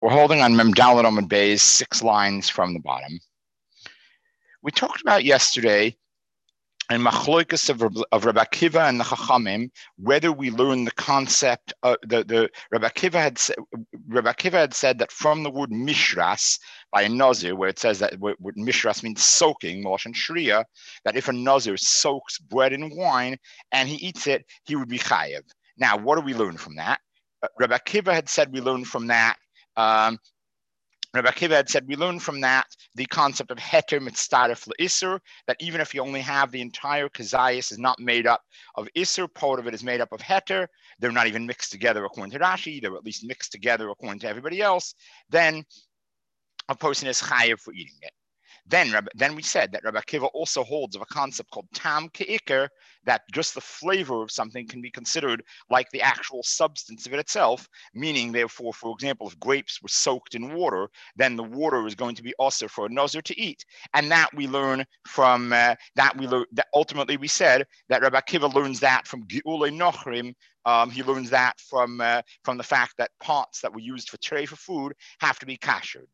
We're holding on Mem Dalet Amud Beis, 6 lines from the bottom. We talked about yesterday in Machloikas of Rabbi Akiva and the Chachamim, whether we learn the concept of the Rabbi Akiva had said that from the word mishras by a nazir, where it says that mishras means soaking, Moshe and Shriya, that if a nazir soaks bread in wine and he eats it, he would be chayev. Now, what do we learn from that? Rabbi Akiva had said we learn from that. Rabbi Akiva had said we learn from that the concept of heter mitzaref le'isur, that even if you only have the entire kazayas is not made up of isur, part of it is made up of heter, they're not even mixed together according to Rashi, they're at least mixed together according to everybody else, then a person is chayev for eating it. Then we said that Rabbi Akiva also holds of a concept called tam ke'ikr, that just the flavor of something can be considered like the actual substance of it itself, meaning therefore, for example, if grapes were soaked in water, then the water is going to be also for a nazir to eat. And that we learn from, that ultimately we said that Rabbi Akiva learns that from Geulei Nochrim. He learns that from the fact that pots that were used for tray for food have to be kashered.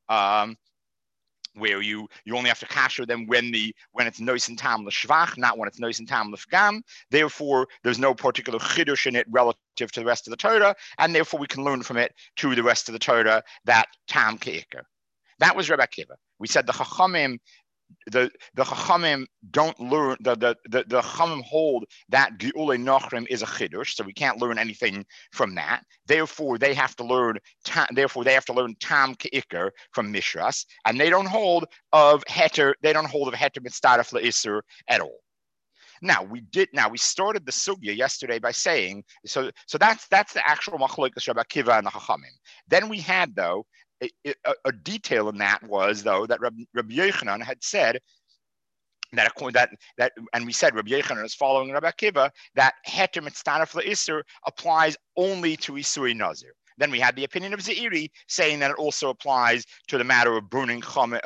Where you only have to kasher them when it's nois and tam l'shvach, not when it's nois and tam l'fgam. Therefore, there's no particular chiddush in it relative to the rest of the Torah, and therefore we can learn from it to the rest of the Torah that tam ke'ikr. That was Rabbi Akiva. We said the Chachamim don't learn, the Chachamim hold that Geulei Nochrim is a chiddush, so we can't learn anything from that. Therefore, they have to learn tam ke'ikr from Mishras, and they don't hold of heter mitzaref le'isur at all. Now we started the sugya yesterday by saying so that's the actual machlokes Rabbi Akiva and the Chachamim. Then we had though a detail in that was though that Rabbi Yochanan had said that and we said Rabbi Yochanan is following Rabbi Akiva that heter mitzaref le'isur applies only to isuri nazir. Then we had the opinion of Zeiri saying that it also applies to the matter of burning chametz,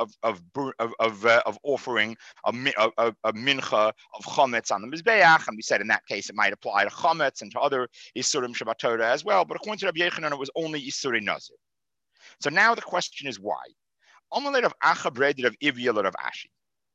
of offering a mincha of chametz on the mizbeach, and we said in that case it might apply to chametz and to other isurim Shabbat Torah as well. But according to Rabbi Yochanan, it was only isuri nazir. So now the question is why? Omelet of Achabred of Iviyel of Ashi.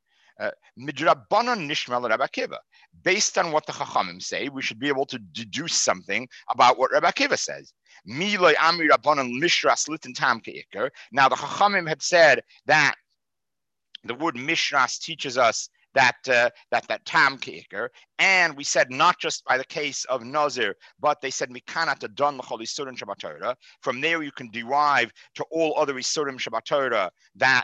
Midrabanan nishmal Rabbi Akiva. Based on what the Chachamim say, we should be able to deduce something about what Rabbi Akiva says. Miloi Amri Rabbanan Mishras Litin Tam Ke'ikr. Now the Chachamim had said that the word Mishras teaches us that Tam Ke'ikr, and we said not just by the case of Nazir, but they said Mikanat Adon L'chol Isurim Shabbat Torah. From there you can derive to all other Isurim Shabbat Torah that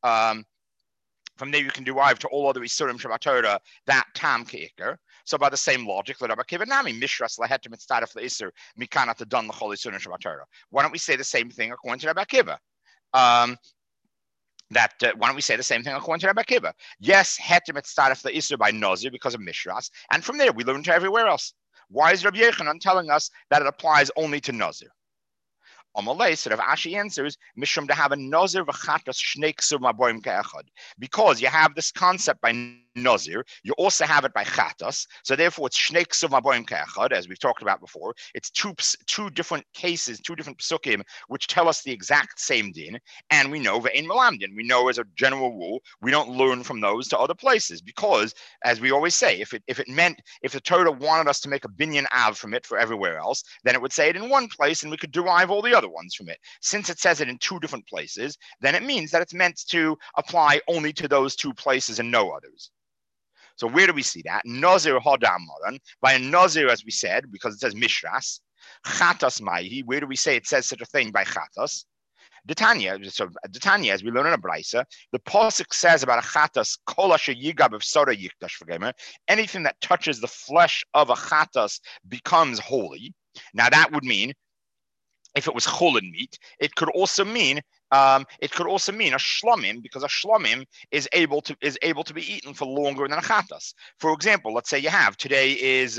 from there you can derive to all other Isurim Shabbat Torah that Tam Ke'ikr. So by the same logic, Rabbi Akiva Nami Mishras Laheter Mitzaref LeIsur Mikanat Adon L'chol Isurim Shabbat Torah. Why don't we say the same thing according to Rabbi Akiva? Why don't we say the same thing according to Rabbi Akiva? Yes, Heter Mitzaref LeIsur by Nazir because of Mishras, and from there we learn to everywhere else. Why is Rabbi Yochanan telling us that it applies only to Nazir? Amalei, so Rav Ashi answers, Mishum to have a Nazir v'chatas shnei ksur maborim ke'echad. Because you have this concept by Nazir, you also have it by chatas, so therefore it's shnei ksur maborim ke'echad, as we've talked about before. It's two different cases, two different psukim, which tell us the exact same din, and we know ve'ein melamdin. We know as a general rule, we don't learn from those to other places, because, as we always say, if the Torah wanted us to make a binyan av from it for everywhere else, then it would say it in one place, and we could derive all the other ones from it. Since it says it in two different places, then it means that it's meant to apply only to those two places and no others. So where do we see that? Nazir hodam moran. By a nazir, as we said, because it says mishras. Chatas maihi. Where do we say it says such a thing by chatas? Detanya, as we learn in a brisa, the pasuk says about a chatas, kol asher yigab of soda yikdash v'gemer. Anything that touches the flesh of a chatas becomes holy. Now that would mean, if it was chulin meat, it could also mean a shlomim, because a shlomim is able to be eaten for longer than a chatas. For example, let's say today is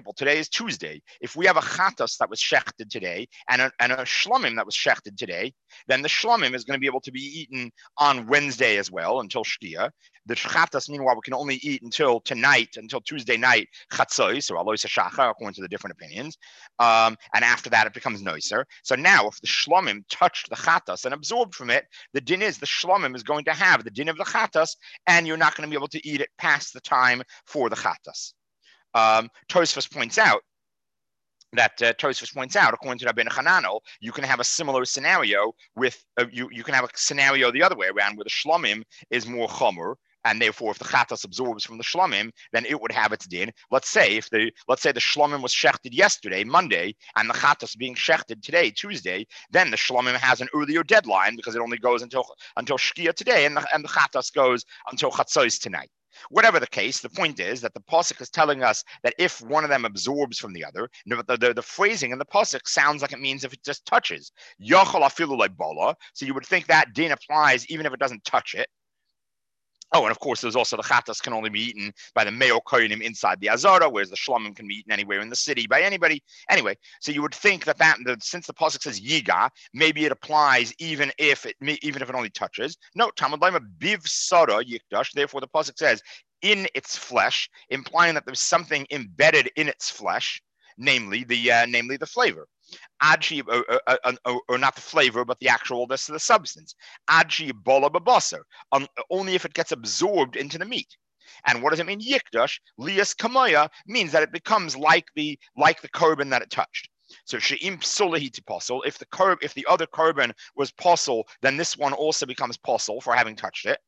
Tuesday. If we have a chatas that was shechted today and a shlomim that was shechted today, then the shlomim is going to be able to be eaten on Wednesday as well until Shkia. The chatas, meanwhile, we can only eat until tonight, until Tuesday night, chatzos, or alois shachar, according to the different opinions. And after that, it becomes noiser. So now, if the shlomim touched the chatas and absorbed from it, the din is the shlomim is going to have the din of the chatas, and you're not going to be able to eat it past the time for the chatas. Tosfos points out, according to Rabbeinu Hananel, you can have a similar scenario with you can have a scenario the other way around, where the shlomim is more chomer, and therefore, if the chatas absorbs from the shlomim, then it would have its din. Let's say the shlomim was shechted yesterday, Monday, and the chatas being shechted today, Tuesday, then the shlomim has an earlier deadline because it only goes until shkia today, and the chatas goes until chatzos tonight. Whatever the case, the point is that the pasuk is telling us that if one of them absorbs from the other, the phrasing in the pasuk sounds like it means if it just touches. Yachal afilu le'bala. So you would think that din applies even if it doesn't touch it. Oh, and of course, there's also the chatas can only be eaten by the male kohanim inside the azara, whereas the shlomim can be eaten anywhere in the city by anybody. Anyway, so you would think that since the pasuk says yiga, maybe it applies even if it only touches. No, Talmud Lema biv sara yikdash. Therefore, the pasuk says in its flesh, implying that there's something embedded in its flesh, namely the flavor. Adji, or not the flavor, but the substance. Adji bola babasar, only if it gets absorbed into the meat. And what does it mean? Yikdash lias kamaya means that it becomes like the korban that it touched. So she'im psulahi tiposel. If the other korban was posel, then this one also becomes posel for having touched it.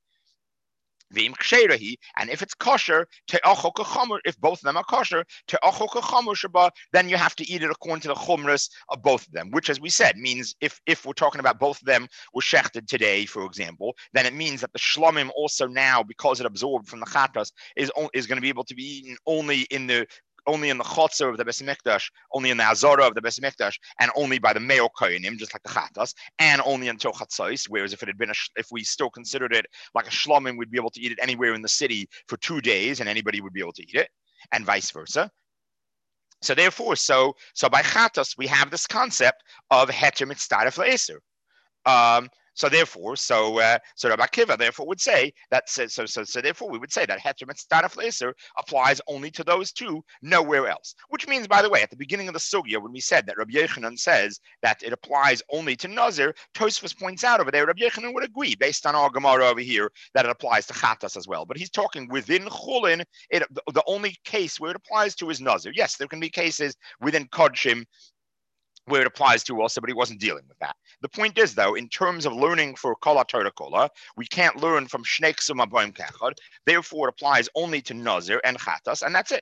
And if it's kosher, if both of them are kosher, then you have to eat it according to the chumras of both of them, which, as we said, means if we're talking about both of them were shechted today, for example, then it means that the shlomim also now, because it absorbed from the chatas, is going to be able to be eaten only in the chotzer of the Beis Mikdash, only in the azara of the Beis Mikdash, and only by the male kohanim, just like the chatas, and only until chatzos. Whereas if we still considered it like a shlomim, we'd be able to eat it anywhere in the city for 2 days, and anybody would be able to eat it, and vice versa. So therefore, so by chatas we have this concept of heter mitzdaref le'eser. So Rabbi Akiva therefore would say that. So therefore we would say that heter mitzdaref le'eser applies only to those two, nowhere else. Which means, by the way, at the beginning of the sugya, when we said that Rabbi Yochanan says that it applies only to nazir, Tosfos points out over there Rabbi Yochanan would agree, based on our Gemara over here, that it applies to chatas as well. But he's talking within chulin. The only case where it applies to is nazir. Yes, there can be cases within kodshim where it applies to also, but he wasn't dealing with that. The point is, though, in terms of learning for Kol HaTorah Kola, we can't learn from Shnei Ksum Aboim Kechad. Therefore, it applies only to Nazir and Chatas, and that's it.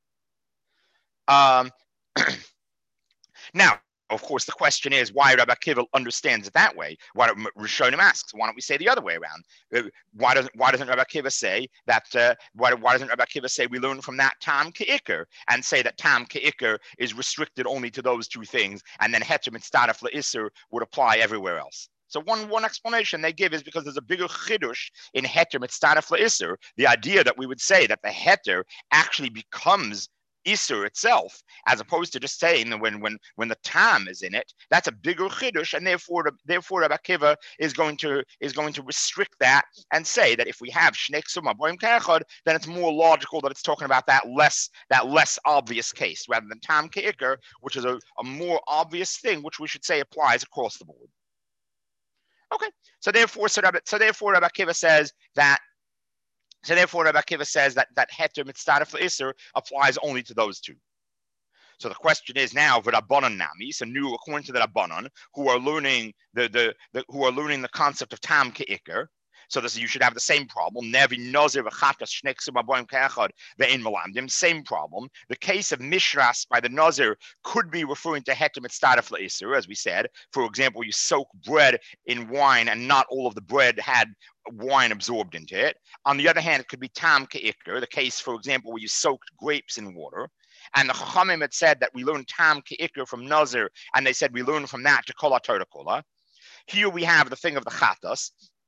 Now, of course, the question is why Rabbi Akiva understands it that way. Why Rishonim asks, why don't we say the other way around? Why doesn't Rabbi Akiva say that? Why doesn't Rabbi Akiva say we learn from that tam ke'iker and say that tam ke'iker is restricted only to those two things, and then heter mitzdaref le'isur would apply everywhere else? So one explanation they give is because there's a bigger chidush in heter mitzdaref le'isur. The idea that we would say that the heter actually becomes Isur itself, as opposed to just saying that when the tam is in it, that's a bigger chiddush, and therefore Rabbi Akiva is going to restrict that and say that if we have Shnei Ksum Aboim Kechad, then it's more logical that it's talking about that less obvious case rather than tam ke'iker, which is a more obvious thing, which we should say applies across the board. Okay, so therefore Rabbi Akiva says that. So therefore, Rabbi Akiva says that heter mitzdaref le'isur applies only to those two. So the question is now, v'Rabbanan nami, so new according to the Rabbanan, who are learning the concept of tam ke'iker. So you should have the same problem. Nevi nazir v'chatas shnei ksum aboim ke'echad ve'ein melamdim. Same problem. The case of mishras by the nazir could be referring to heter mitzdaref le'isur, as we said. For example, you soak bread in wine, and not all of the bread had wine absorbed into it. On the other hand, it could be tam ke'iker, the case, for example, where you soaked grapes in water. And the Chachamim had said that we learn tam ke'iker from nazir, and they said we learn from that to Kol HaTorah Kola. Here we have the thing of the chatas.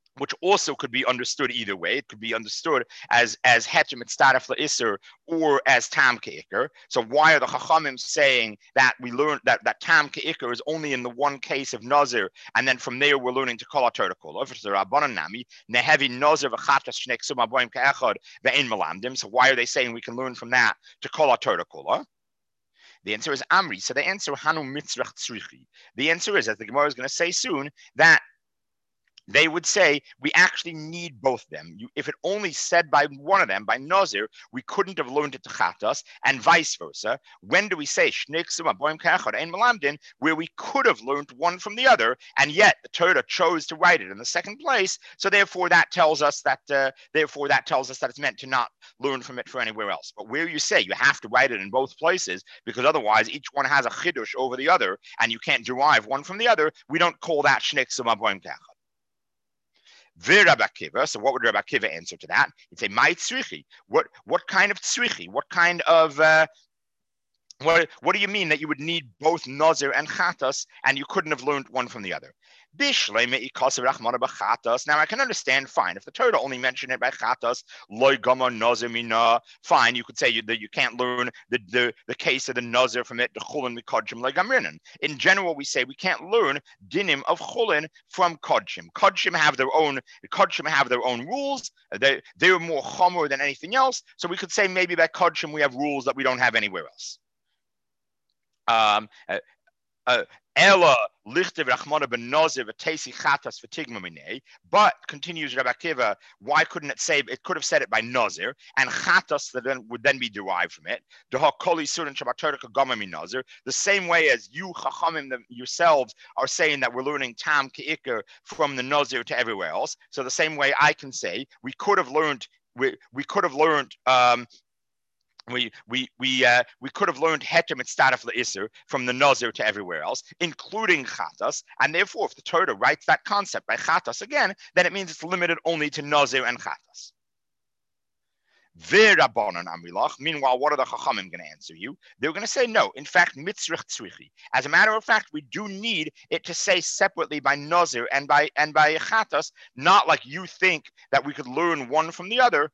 which also could be understood either way. It could be understood as heter mitzdaref la'isur or as tam ke'ikr. So why are the Chachamim saying that we learn that tam ke'ikr is only in the one case of nazir, and then from there we're learning to kol haTorah kula? If it's the Rabbanan nami nehevi nazir v'chatas shnei ksum aboim ke'echad ve'ein melamdim. So why are they saying we can learn from that to kol haTorah kula? The answer is Amri. So the answer Hanu mitzrach tzrichi. The answer is, as the Gemara is going to say soon, that they would say we actually need both of them. If it only said by one of them, by Nazir, we couldn't have learned it to Chatas, and vice versa. When do we say where we could have learned one from the other, and yet the Torah chose to write it in the second place? So therefore, that tells us that it's meant to not learn from it for anywhere else. But where you say you have to write it in both places, because otherwise each one has a chidush over the other, and you can't derive one from the other, we don't call that Shnei Aboim Kechad. Rabbi Akiva, so what would Rabbi Akiva answer to that? He'd say, "My tzrichi." What kind of tzrichi? What kind of what do you mean that you would need both nazir and chatas and you couldn't have learned one from the other? Now I can understand, fine, if the Torah only mentioned it by chatas, loy gama nazir mina, fine, you could say that you can't learn the case of the nazir from it, the chulin mikodshim loy gamrinan. In general, we say we can't learn dinim of chulin from kodshim. Kodshim have their own rules. They're more chomer than anything else. So we could say maybe by kodshim we have rules that we don't have anywhere else. Ella lichte v'rachmana b'nazir v'teisi chatas v'tigma minei. But continues Rabbi Akiva, why couldn't it say? It could have said it by nazir and chatas that would then be derived from it. The same way as you chachamim yourselves are saying that we're learning tam ke'ikr from the nazir to everywhere else. So the same way I can say we could have learned. We could have learned. We could have learned heter mitzdaref le'isur from the nazir to everywhere else, including chatas, and therefore, if the Torah writes that concept by chatas again, then it means it's limited only to nazir and chatas. Meanwhile, what are the Chachamim going to answer you? They're going to say no. In fact, mitzrich tzrichi. As a matter of fact, we do need it to say separately by nazir and by chatas, not like you think that we could learn one from the other.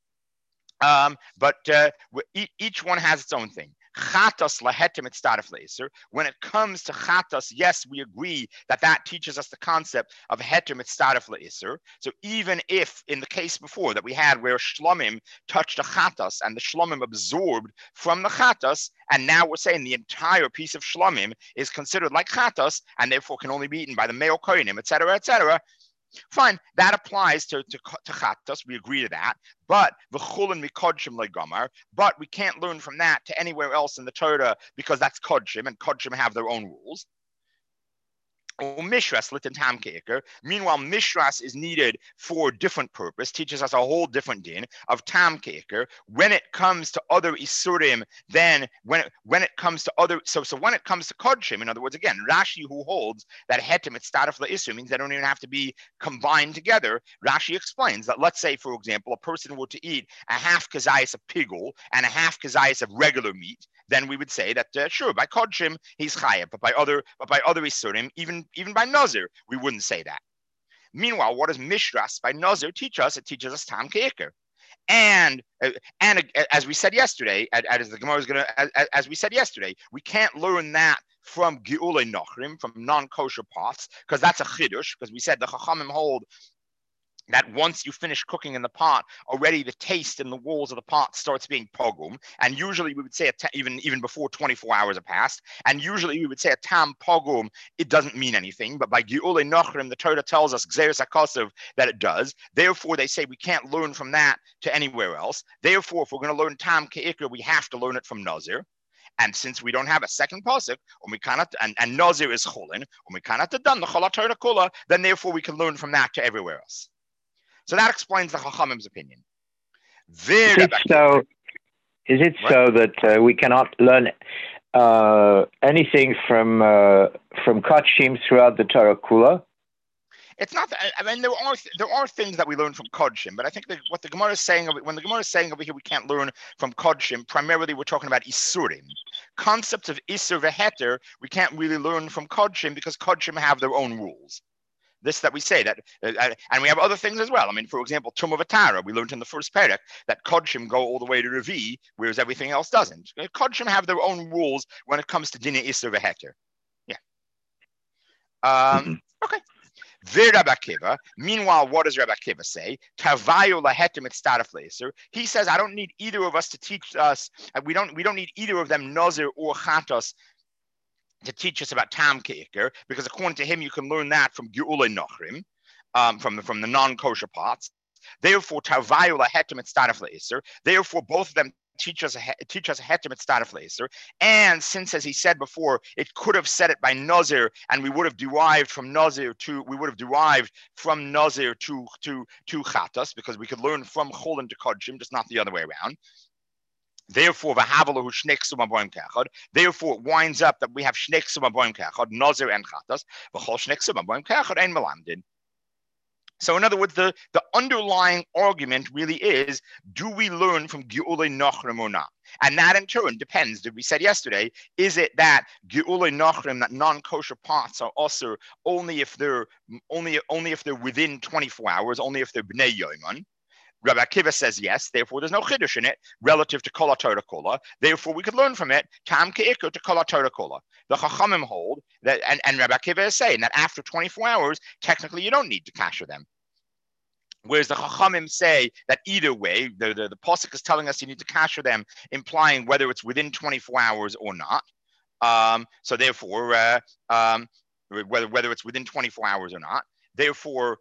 But each one has its own thing. Chatas lahetem mitzdaref le'isur. When it comes to chatas, yes, we agree that teaches us the concept of heter mitzdaref le'isur. So even if in the case before that we had where shlomim touched a chatas and the shlomim absorbed from the chatas, and now we're saying the entire piece of shlomim is considered like chatas and therefore can only be eaten by the male kohenim, etc., etc. Fine, that applies to chatas. We agree to that. But v'chulin mikodshim legamar. But we can't learn from that to anywhere else in the Torah because that's kodshim, and kodshim have their own rules. Mishras litin tam ke'ikr. Meanwhile, mishras is needed for a different purpose, teaches us a whole different din of tam ke'ikr. When it comes to other isurim, then when it comes to other, so when it comes to kodshim, in other words, again, Rashi, who holds that hetem mitzdaref le'isur means they don't even have to be combined together. Rashi explains that, let's say, for example, a person were to eat a half kazayas of pigul and a half kazayas of regular meat, then we would say that sure, by kodshim he's chayav, but by other isurim, even by nazir, we wouldn't say that. Meanwhile, what does mishras by nazir teach us? It teaches us tam ke'ikr. And as we said yesterday, as the Gemara is going to, as we said yesterday, we can't learn that from gi'ulei nochrim, from non-kosher pots, because that's a chidush. Because we said the Chachamim hold that once you finish cooking in the pot, already the taste in the walls of the pot starts being pogum. And usually we would say, even before 24 hours have passed, and usually we would say a tam pogum, it doesn't mean anything. But by Gi'ulei Nochrim, the Torah tells us, Gzeres HaKosav, that it does. Therefore, they say we can't learn from that to anywhere else. Therefore, if we're going to learn tam ke'ikr, we have to learn it from Nazir. And since we don't have a second pasuk, and Nazir is chulin, then therefore we can learn from that to everywhere else. So that explains the Chachamim's opinion. Is it so that we cannot learn anything from Kodshim throughout the Torah Kula? It's not. I mean, there are things that we learn from Kodshim, but I think that what the Gemara is saying, when the Gemara is saying over here, we can't learn from Kodshim. Primarily, we're talking about Isurim. Concepts of Isur v'Heter, we can't really learn from Kodshim because Kodshim have their own rules. This that we say that, and we have other things as well. I mean, for example, Tum of Atara, we learned in the first parak that Kodshim go all the way to Revi, whereas everything else doesn't. Kodshim have their own rules when it comes to Dina Isser Veheter. Yeah. Okay. Rabbi Akiva. Meanwhile, what does Rabbi Akiva say? He says, I don't need either of us to teach us. We don't need either of them, Nazir or Chatos, to teach us about Tam Ke'ikr, because according to him, you can learn that from Ge'ulei Nochrim, from the non-kosher pots. Therefore, therefore, both of them teach us a heter mitzvah laser. And since, as he said before, it could have said it by nazir, and we would have derived from nazir to chatas, because we could learn from cholin to kodshim, just not the other way around. Therefore, therefore, it winds up that we have shnei ksum aboim kechad, nazir and chatas, v'chol shnei ksum aboim kechad ein melamdin. So in other words, the underlying argument really is, do we learn from Ge'ulei Nochrim or not? And that in turn depends, as we said yesterday, is it that Ge'ulei Nochrim, that non-kosher pots are also only if they're within 24 hours, only if they're Bnei Yoman? Rabbi Akiva says yes, therefore there's no chiddush in it relative to Kol HaTorah Kola. Therefore we could learn from it Tam Ke'ikr to Kol HaTorah Kola. The Chachamim hold that, and Rabbi Akiva is saying that after 24 hours, technically you don't need to kasher them. Whereas the Chachamim say that either way, the Pasuk is telling us you need to kasher them, implying whether it's within 24 hours or not. So therefore, whether it's within 24 hours or not, therefore,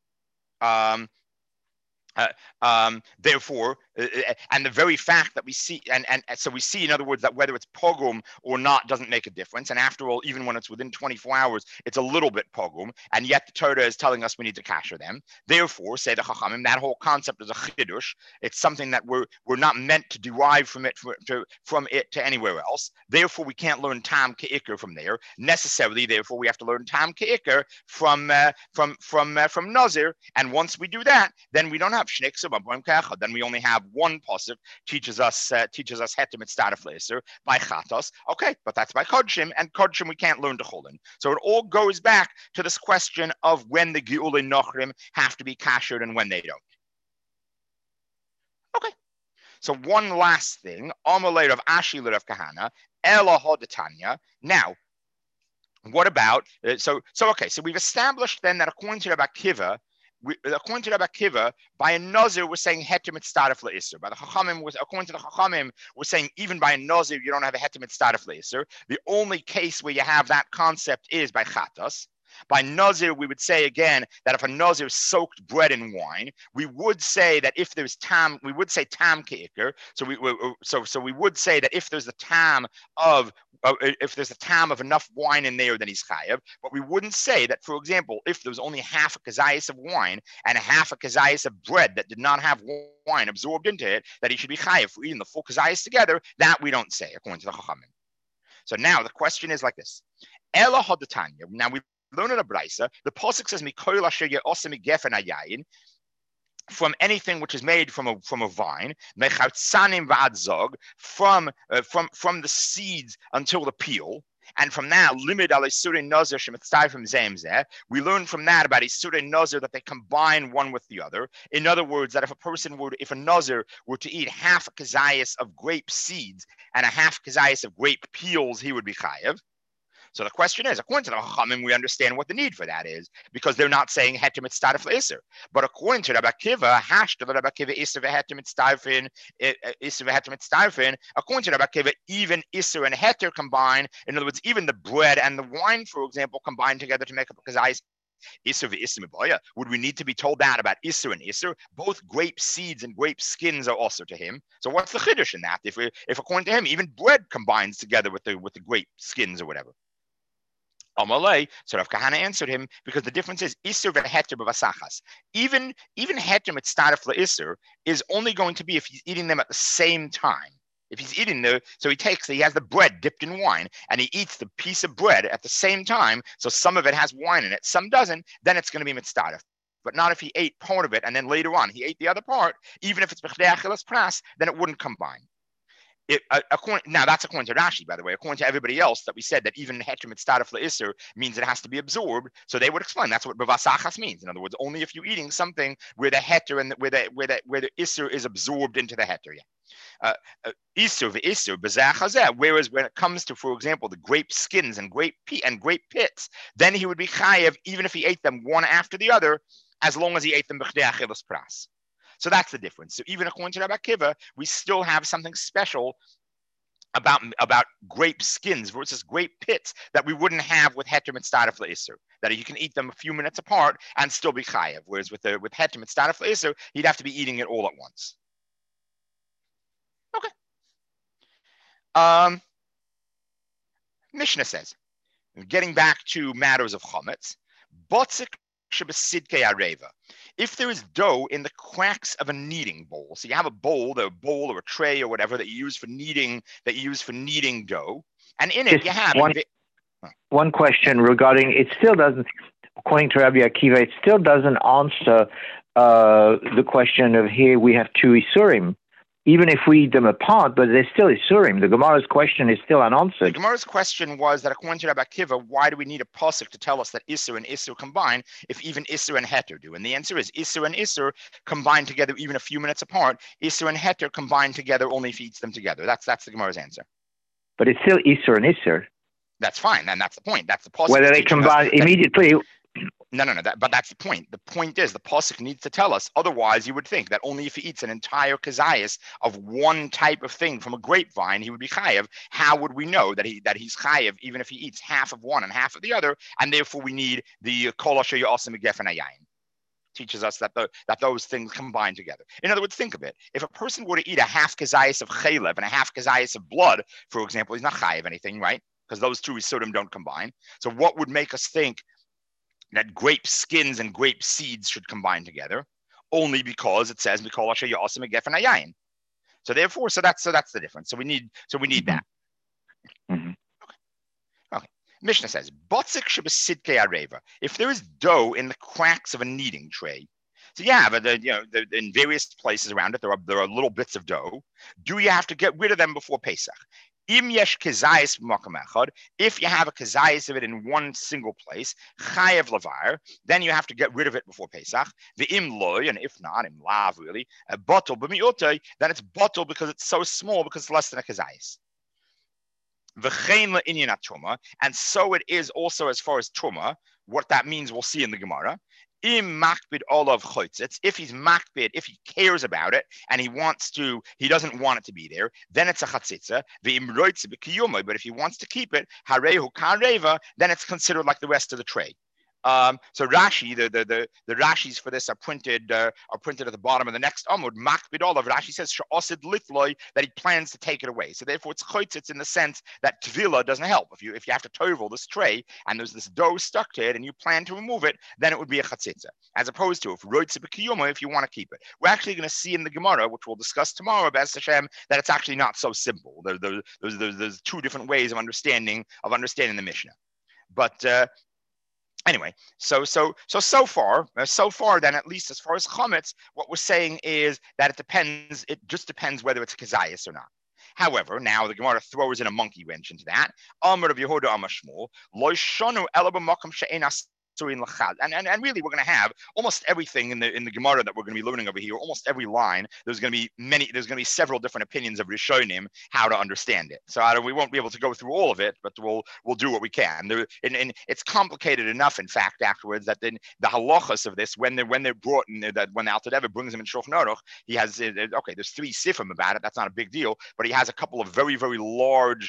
and the very fact that we see, and so we see, in other words, that whether it's pogrom or not doesn't make a difference. And after all, even when it's within 24 hours, it's a little bit pogrom, and yet the Torah is telling us we need to kasher them. Therefore, say the Chachamim, that whole concept is a chidush. It's something that we're not meant to derive from it to anywhere else. Therefore, we can't learn Tam Ke'ikr from there necessarily. Therefore, we have to learn Tam Ke'ikr from Nazir. And once we do that, then we don't have Shnei Ksum Aboim Kechad. Then we only have one pasuk teaches us heter mitzvah laser by chatos. Okay, but that's by kodshim, and kodshim we can't learn to cholin. So it all goes back to this question of when the Ge'ulei Nochrim have to be kashered and when they don't. Okay. So one last thing, Amalei of Ashi Rav Kahana, Ela Hodatanya. Now, what about so we've established then that according to Rabbi Akiva, by a nazir, we're saying heter mitzvah le'isur. By the Chachamim, according to the Chachamim, we're saying even by a nazir, you don't have a heter mitzvah le'isur. The only case where you have that concept is by chatas. By nazir, we would say again that if a nazir soaked bread in wine, we would say that if there's tam, we would say tam ke'ikr. So we would say that if there's a tam of enough wine in there, then he's chayav. But we wouldn't say that, for example, if there was only half a kazayas of wine and half a kazayas of bread that did not have wine absorbed into it, that he should be chayav for eating the full kazayas together. That we don't say according to the Chachamim. So now the question is like this: Ela Hodatanya. Now we learn in a brisa, the pasuk says Mikoil asher ye'osem migefen hayayin, from anything which is made from a vine, mechatzanim v'adzog, from the seeds until the peel, and from that limit al isurei nazir shemitzai from zemzeh. We learn from that about isurei nazir that they combine one with the other. In other words, that if a nazir were to eat half a kazayas of grape seeds and a half kazayas of grape peels, he would be chayav. So the question is, according to the Chachamim, we understand what the need for that is, because they're not saying heter mitzvah le'isur. But according to Rabbi Akiva, Rabbi Akiva isur v'heter mitzvah, according to Rabbi Akiva, even isur and heter combine. In other words, even the bread and the wine, for example, combine together to make up a kazayis. Isur v'isur miboya. Would we need to be told that about isur and isur? Both grape seeds and grape skins are also to him. So what's the chiddush in that? If according to him, even bread combines together with the grape skins or whatever. Amalei, so Rav Kahana answered him, because the difference is isur v'heter b'vasachas. Even heter mitzvah le'isur is only going to be if he's eating them at the same time. If he's eating he has the bread dipped in wine, and he eats the piece of bread at the same time, so some of it has wine in it, some doesn't, then it's going to be mitzvah. But not if he ate part of it, and then later on he ate the other part, even if it's b'chdei achilas pras, then it wouldn't combine. Now that's according to Rashi, by the way. According to everybody else, that we said that even heter mitzdaref le'isur means it has to be absorbed. So they would explain that's what bevasachas means. In other words, only if you're eating something where the heter and where the isur is absorbed into the heter. Yeah. Isur v'isur b'zachazeh. Whereas when it comes to, for example, the grape skins and grape pits, then he would be chayev even if he ate them one after the other, as long as he ate them b'chdei achilas pras. So that's the difference. So even according to Rabbi Akiva, we still have something special about grape skins versus grape pits that we wouldn't have with heter mitzdaref le'isur. That you can eat them a few minutes apart and still be chayev. Whereas with heter mitzdaref le'isur, he'd have to be eating it all at once. Okay. Mishnah says, getting back to matters of chametz, botzik. If there is dough in the cracks of a kneading bowl, so you have a bowl or a tray or whatever that you use for kneading dough, and in it you have one question regarding it. Still doesn't, according to Rabbi Akiva, it still doesn't answer the question of here we have two isurim. Even if we eat them apart, but they're still isurim. The Gemara's question is still unanswered. The Gemara's question was that according to Rabbi Akiva, why do we need a pasuk to tell us that isur and isur combine if even isur and heter do? And the answer is isur and isur combine together even a few minutes apart. Isur and heter combine together only if he eats them together. That's the Gemara's answer. But it's still isur and isur. That's fine, and that's the point. That's the pasuk. Whether they combine immediately. No. But that's the point. The point is the pasuk needs to tell us. Otherwise, you would think that only if he eats an entire kazayas of one type of thing from a grapevine, he would be chayev. How would we know that he's chayev even if he eats half of one and half of the other? And therefore, we need the kol asher ya'asem gefen hayayin. Teaches us that those things combine together. In other words, think of it. If a person were to eat a half kazayas of chaylev and a half kazayas of blood, for example, he's not chayev anything, right? Because those two isurim don't combine. So what would make us think that grape skins and grape seeds should combine together? Only because it says mikol asher ya'asem gefen hayayin. So therefore, so that's the difference. So we need that. Mm-hmm. Okay. Mishnah says, botzik shebesidkei areva. If there is dough in the cracks of a kneading tray, so yeah, but in various places around it, there are little bits of dough. Do you have to get rid of them before Pesach? Im yesh kezayis b'makom echad, if you have a kezayis of it in one single place, chayev lavar, then you have to get rid of it before Pesach. Ve'im loy, and if not, im lav really, a bottle b'mi'otay, then it's bottle because it's so small because it's less than a kezayis. V'chein la'inyan truma, and so it is also as far as truma. What that means, we'll see in the Gemara. Im makbid olav chotzitz, if he's makbid, if he cares about it and he doesn't want it to be there, then it's a chatzitza. Ve'im roitze b'kiyumah, but if he wants to keep it, harehu kareva, then it's considered like the rest of the tray. So Rashi, the Rashis for this are printed at the bottom of the next Amud. Makbid olav. Rashi says she'osid litloy, that he plans to take it away. So therefore, it's chotzitz in the sense that tvila doesn't help. If you have to tovel this tray and there's this dough stuck to it and you plan to remove it, then it would be a chatzitza. As opposed to if roitze b'kiyuma, if you want to keep it. We're actually going to see in the Gemara, which we'll discuss tomorrow, B'ez Hashem, that it's actually not so simple. There's two different ways of understanding the Mishnah, but. Anyway, so far, then at least as far as chametz, what we're saying is that it depends. It just depends whether it's kazayas or not. However, now the Gemara throws in a monkey wrench into that. Amar of Yehuda Amar Shmuel, lo shanu ela b'makom she'enas. And really, we're going to have almost everything in the Gemara that we're going to be learning over here. Almost every line, there's going to be several different opinions of Rishonim how to understand it. So we won't be able to go through all of it, but we'll do what we can. And it's complicated enough, in fact, afterwards that then the halachas of this, when they're brought in, that when the Alter Rebbe brings them in Shulchan Aruch, he has there's 3 sifrim about it. That's not a big deal, but he has a couple of very large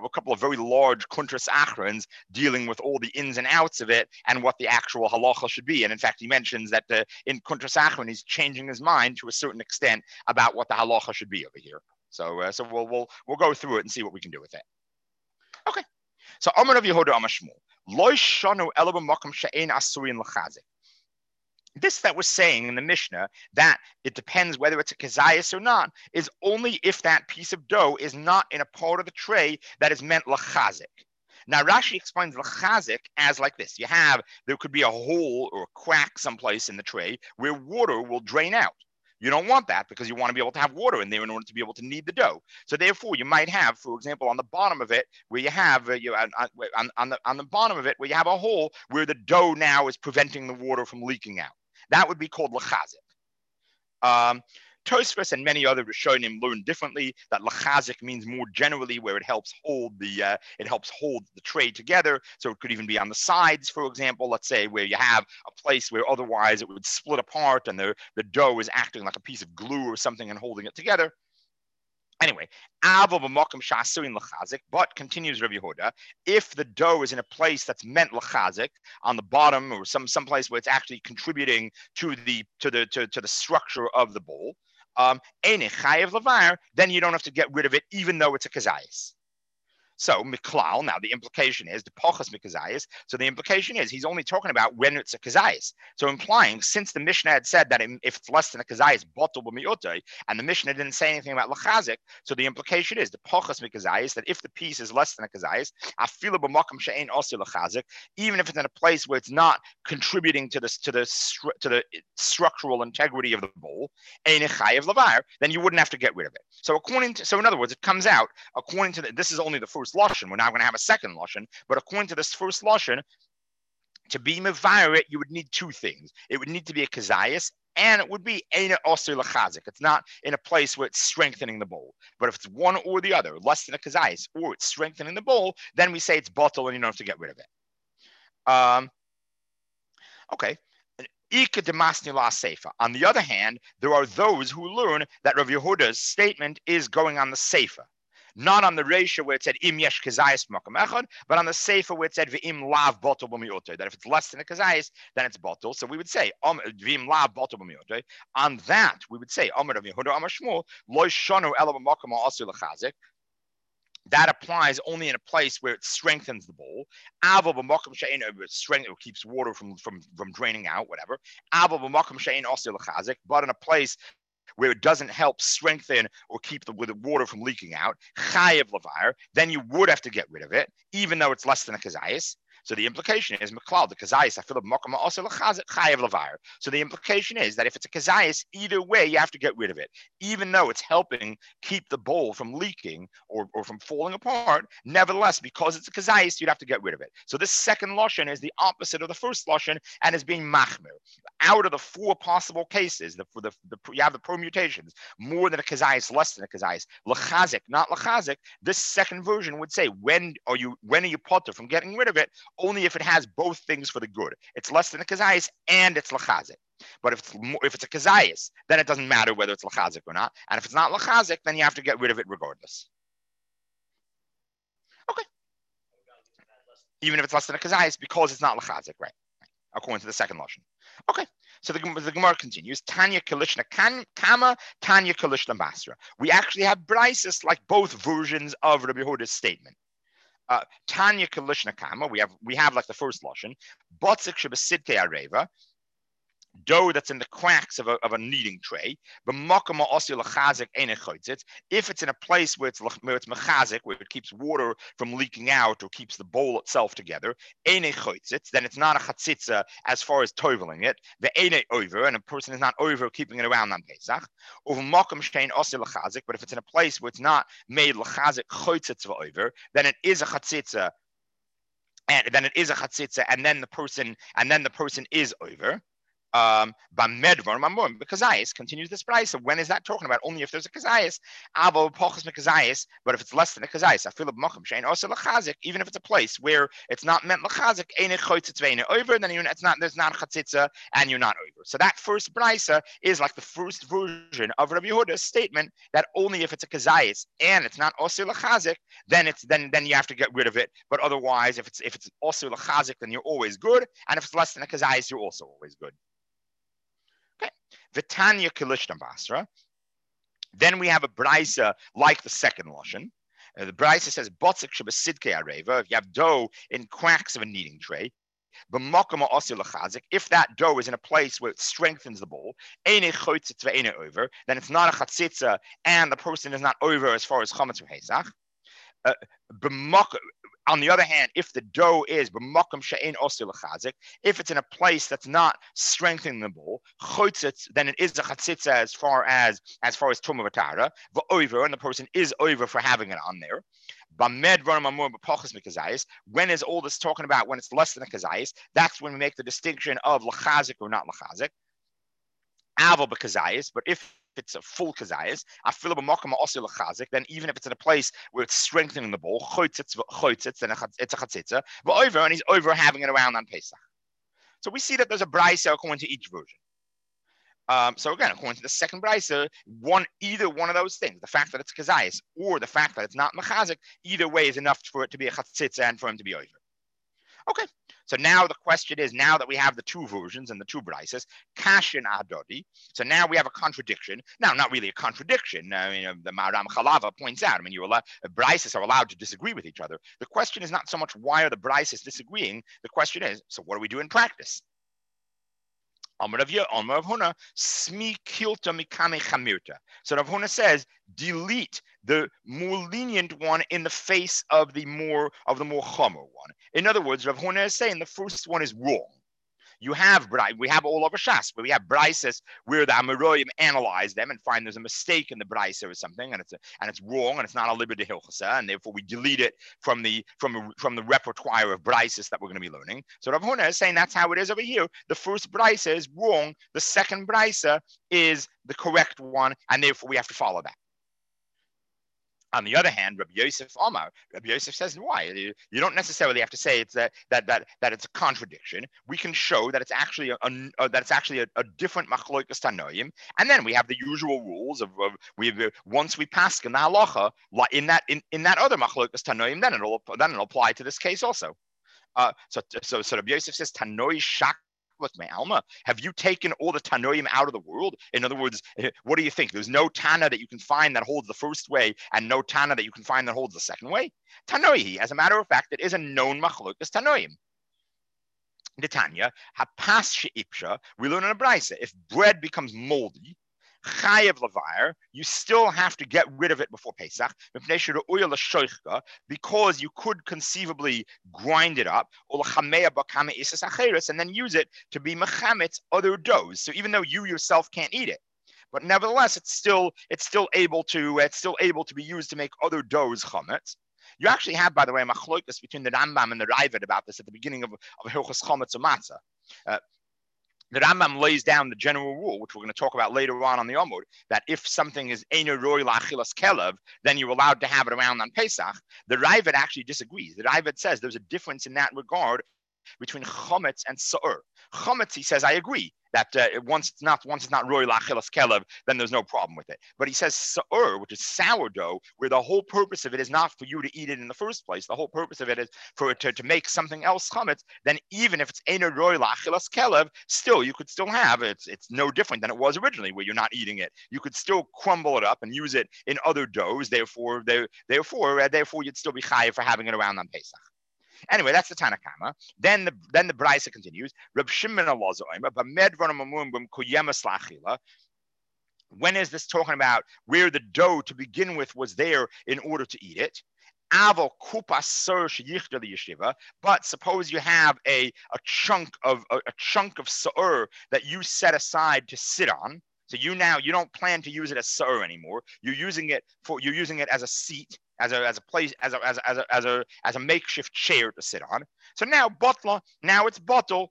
kuntras achrons dealing with all the ins and outs of it and what the actual halacha should be. And in fact, he mentions that in Kuntras Achron, he's changing his mind to a certain extent about what the halacha should be over here. So we'll go through it and see what we can do with it. Okay. So Amar of Yehuda Amar Shmuel, lo shanu ela b'makom she'ein asurin l'chazik. This that we're saying in the Mishnah, that it depends whether it's a kazayas or not, is only if that piece of dough is not in a part of the tray that is meant l'chazik. Now, Rashi explains l'chazik as like this. There could be a hole or a crack someplace in the tray where water will drain out. You don't want that because you want to be able to have water in there in order to be able to knead the dough. So therefore, you might have, for example, on the bottom of it, where you have on the bottom of it, where you have a hole where the dough now is preventing the water from leaking out. That would be called lachazik. Tosfos and many other Rishonim learn differently that lachazik means more generally where it helps hold the tray together. So it could even be on the sides, for example. Let's say where you have a place where otherwise it would split apart and the dough is acting like a piece of glue or something and holding it together. Anyway, but continues Rabbi Yehuda, if the dough is in a place that's meant lachazik on the bottom or some place where it's actually contributing to the structure of the bowl, then you don't have to get rid of it, even though it's a kazayis. So miklal, now the implication is the pochas mikazayis. So the implication is he's only talking about when it's a kazayis. So implying, since the Mishnah had said that if it's less than a kazayis, botel b'mi'utay, and the Mishnah didn't say anything about lachazik, so the implication is the pochas mikazayis, that if the piece is less than a kazayis, afilu b'makam she'ein osi lachazik, even if it's in a place where it's not contributing to the structural integrity of the bowl, ein chayev lavar, then you wouldn't have to get rid of it. So in other words, it comes out according to this is only the first lashon. We're now going to have a second lashon, but according to this first lashon, to be mevayer it, you would need two things. It would need to be a kazayas, and it would be eina osir lachazik. It's not in a place where it's strengthening the bowl. But if it's one or the other, less than a kazayas, or it's strengthening the bowl, then we say it's bottle and you don't have to get rid of it. Okay. On the other hand, there are those who learn that Rav Yehuda's statement is going on the seifa. Not on the ratio where it said im yesh kazayis makom echad, but on the seifa where it said v'im lav botol b'mi'utay, that if it's less than a kazayis, then it's botol. So we would say v'im lav botol b'mi'utay. On that, we would say Amar Rav Yehuda Amar Shmuel lo shonu ela b'makom ha'asur lachazik. That applies only in a place where it strengthens the bowl. Aval b'makom she'ein strength, it keeps water from draining out, whatever. Aval b'makom she'ein asur lachazik, but in a place where it doesn't help strengthen or keep the water from leaking out, chayev lavar, then you would have to get rid of it, even though it's less than a kazayis. So the implication is McLeod, the kazayis, I feel makom also chayev lavar. So the implication is that if it's a kazayis, either way you have to get rid of it, even though it's helping keep the bowl from leaking or from falling apart. Nevertheless, because it's a kazayis, you'd have to get rid of it. So this second lashon is the opposite of the first lashon and is being machmir. Out of the four possible cases, you have the permutations, more than a kazayis, less than a kazayis, lachazik, not lachazik. This second version would say when are you potter from getting rid of it? Only if it has both things for the good. It's less than a kazayis and it's lachazik. But if it's a kazayis, then it doesn't matter whether it's lachazik or not. And if it's not lachazik, then you have to get rid of it regardless. Okay. Even if it's less than a kazayis, because it's not lachazik, right? According to the second lashon. Okay. So the Gemara continues. Tanya Kalishna Kama, Tanya Kalishna Basra. We actually have brises like both versions of Rabbi Yehuda's statement. Tanya Kalishna Kama, we have like the first lashon, Botzik Shabasidke Areva, dough that's in the cracks of a kneading tray. If it's in a place where it's mechazik, where it keeps water from leaking out or keeps the bowl itself together, then it's not a chatzitza as far as toveling it. And a person is not over keeping it around on Pesach. But if it's in a place where it's not made lachazik chotzitz over, then it is a chatzitza. And then the person is over. Kazayis continues this price. So when is that talking about? Only if there's a kazayis. But if it's less than a kazayis, I feel also lachazik. Even if it's a place where it's not meant lachazik, over, then there's not chatzitza and you're not over. So that first brisa is like the first version of Rabbi Yehuda's statement that only if it's a kazayis and it's not also lachazik, then you have to get rid of it. But otherwise, if it's also lachazik, then you're always good. And if it's less than a kazayis, you're also always good. Vitanya Kalishna Basra. Then we have a brisa like the second lashon. The brisa says Botzik Shabasidke Areva. If you have dough in cracks of a kneading tray, if that dough is in a place where it strengthens the bowl, then it's not a chatzitza and the person is not over as far as chametz v'hesach. On the other hand, if the dough is b'makom she'ein osir l'chazik, if it's in a place that's not strengthening the bowl, chotzitz, then it is a chatzitza as far as tumah v'tara, v'oiver, and the person is over for having it on there. When is all this talking about? When it's less than a kazayis, that's when we make the distinction of lachazik or not lachazik. Aval b'kazayis, but if it's a full kazayis, then even if it's in a place where it's strengthening the ball, chotzitz, then it's a chatzitza, over, and he's over having it around on Pesach. So we see that there's a brisa according to each version. So again, according to the second brisa, either one of those things, the fact that it's kazayis or the fact that it's not mechazik, either way is enough for it to be a chatzitza and for him to be over. Okay, so now the question is, now that we have the two versions and the two brises, kashin adodi, so now we have a contradiction. Now, not really a contradiction. The Maram Chalava points out, brises are allowed to disagree with each other. The question is not so much why are the brises disagreeing, the question is, so what do we do in practice? Amar Rav Huna, smi kilta mikame chamirta. So Rav Huna says, delete the more lenient one in the face of the more chomer one. In other words, Rav Huna is saying the first one is wrong. We have all over Shas, but we have brises where the Amoraim analyze them and find there's a mistake in the brisa or something, and it's wrong, and it's not a libra de hilchasa, and therefore we delete it from the repertoire of brises that we're going to be learning. So Rav Huna is saying that's how it is over here. The first brisa is wrong. The second brisa is the correct one, and therefore we have to follow that. On the other hand, Rabbi Yosef says, why? You don't necessarily have to say it's that it's a contradiction. We can show that it's actually a different machlokas tanoim, and then we have the usual rules of once we paskin the halacha in that other machlokas tanoim, then it'll apply to this case also. So Rabbi Yosef says tanoi shak. Alma, have you taken all the Tanoim out of the world? In other words, what do you think? There's no Tana that you can find that holds the first way and no Tana that you can find that holds the second way? Tanoi, as a matter of fact, it is a known machlokas Tanoim. The Tanya, hapas she'ipsha, we learn in a brisa, if bread becomes moldy, chayev levayer, you still have to get rid of it before Pesach, because you could conceivably grind it up, and then use it to be mechametz other doughs. So even though you yourself can't eat it, but nevertheless, it's still able to be used to make other doughs chametz. You actually have, by the way, a machlokas between the Rambam and the Raavad about this at the beginning of Hilchos Chametz U'Matzah. The Rambam lays down the general rule, which we're going to talk about later on the Amud, that if something is Eino Roi La'achilas Kelev, then you're allowed to have it around on Pesach. The Raavad actually disagrees. The Raavad says there's a difference in that regard between Chometz and Sa'ur. Chometz, he says, I agree that once it's not Roi La'achilas Kelev, then there's no problem with it. But he says Sa'ur, which is sourdough, where the whole purpose of it is not for you to eat it in the first place. The whole purpose of it is for it to make something else Chometz. Then even if it's Eino Roi La'achilas Kelev, still you could still have it. It's no different than it was originally, where you're not eating it. You could still crumble it up and use it in other doughs. Therefore you'd still be chayav for having it around on Pesach. Anyway, that's the Tanakama. Then the Brisa continues. Reb Shimon Elazar, when is this talking about where the dough to begin with was there in order to eat it? But suppose you have a chunk of sa'ur that you set aside to sit on. So you don't plan to use it as sa'ur anymore. You're using it as a seat, as a place, as a makeshift chair to sit on. So now it's bottle,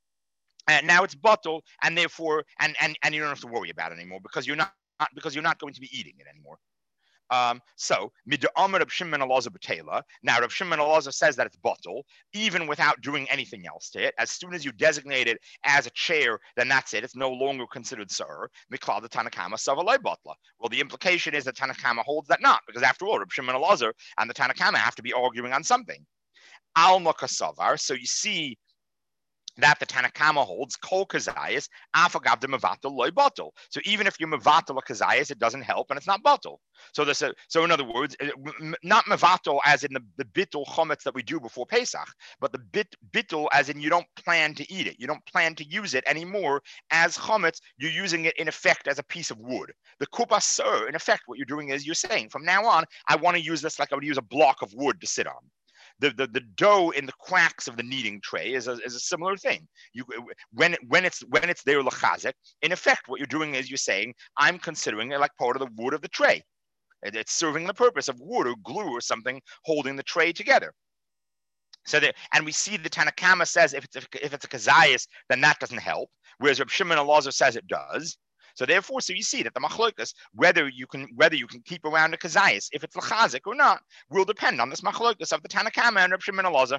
and therefore and you don't have to worry about it anymore because you're not going to be eating it anymore. So Reb Shimon Elazar b'teila. Now Reb Shimon Elazar says that it's bottle, even without doing anything else to it. As soon as you designate it as a chair, then that's it. It's no longer considered sir. Miklal the Tanakama savalei botla. Well, the implication is that Tanakama holds that not, because after all, Reb Shimon Elazar and the Tanakama have to be arguing on something. Alma kasavar. So you see that the Tanakama holds kol kazayas afagav de mevatel loy bottle. So even if you're mevatel a kazayas, it doesn't help and it's not bottle. So in other words, not mevatel as in the bittul chometz that we do before Pesach, but the bittul as in you don't plan to eat it, you don't plan to use it anymore as chometz. You're using it in effect as a piece of wood. The kupas sir, in effect, what you're doing is you're saying from now on, I want to use this like I would use a block of wood to sit on. the dough in the cracks of the kneading tray is a similar thing. When it's there lachazek, in effect, what you're doing is you're saying, I'm considering it like part of the wood of the tray. It's serving the purpose of wood or glue or something holding the tray together. So and we see the Tanna Kama says if it's a kazayas, then that doesn't help, whereas Reb Shimon Elazar says it does. So therefore, so you see that the machlokas, whether you can keep around a kazayas, if it's lachazik or not, will depend on this machlokas of the Tanna Kama and Reb Shimon Elazar.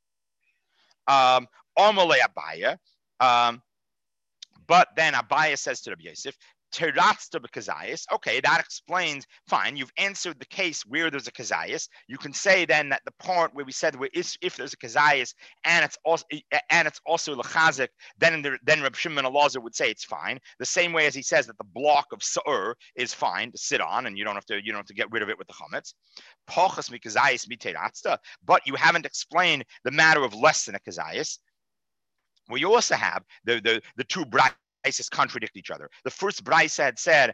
Amalei Abaya, but then Abaya says to Rabbi Yosef, Teratzta b'kazayas. Okay, that explains. Fine, you've answered the case where there's a kazayas. You can say then that the part where we said if there's a kazayas and it's also lechazik, then Reb Shimon Elazar would say it's fine. The same way as he says that the block of sa'ur is fine to sit on, and you don't have to get rid of it with the chametz. Pachas mikazayas miteratzta, but you haven't explained the matter of less than a kazayas. Well, you also have the two braises contradict each other. The first braisa had said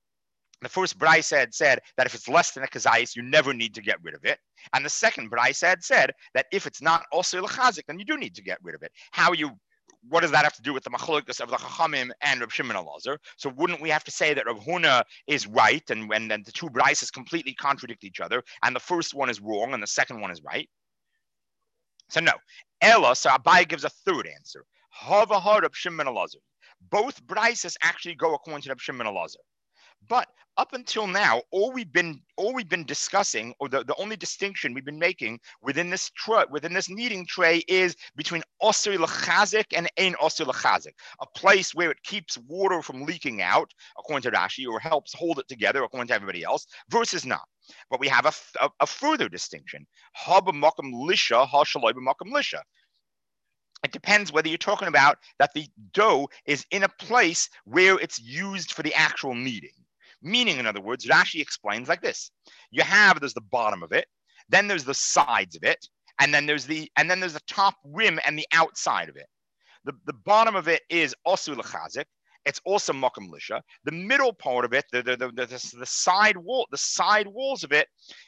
that if it's less than a kazayis, you never need to get rid of it. And the second braisa had said that if it's not also lechazik, then you do need to get rid of it. What does that have to do with the machlokas of the Chachamim and Reb Shimon Elazar? So wouldn't we have to say that Rav Huna is right, and then the two braisas completely contradict each other, and the first one is wrong and the second one is right? So no. Ella, so Abai gives a third answer. Hava Reb Shimon Elazar. Both braisas actually go according to Reb Shimon Elazar. But up until now, all we've been discussing, or the only distinction we've been making within this kneading tray is between osir lechazik and ein osir lechazik, a place where it keeps water from leaking out, according to Rashi, or helps hold it together, according to everybody else, versus not. But we have a further distinction. Ha b'makom lisha, ha shaloi b'makom lisha. It depends whether you're talking about that the dough is in a place where it's used for the actual kneading. Meaning, in other words, Rashi explains like this: there's the bottom of it, then there's the sides of it, and then there's the top rim and the outside of it. The bottom of it is also lechazik. It's also makom lisha. The middle part of it, the side walls of it.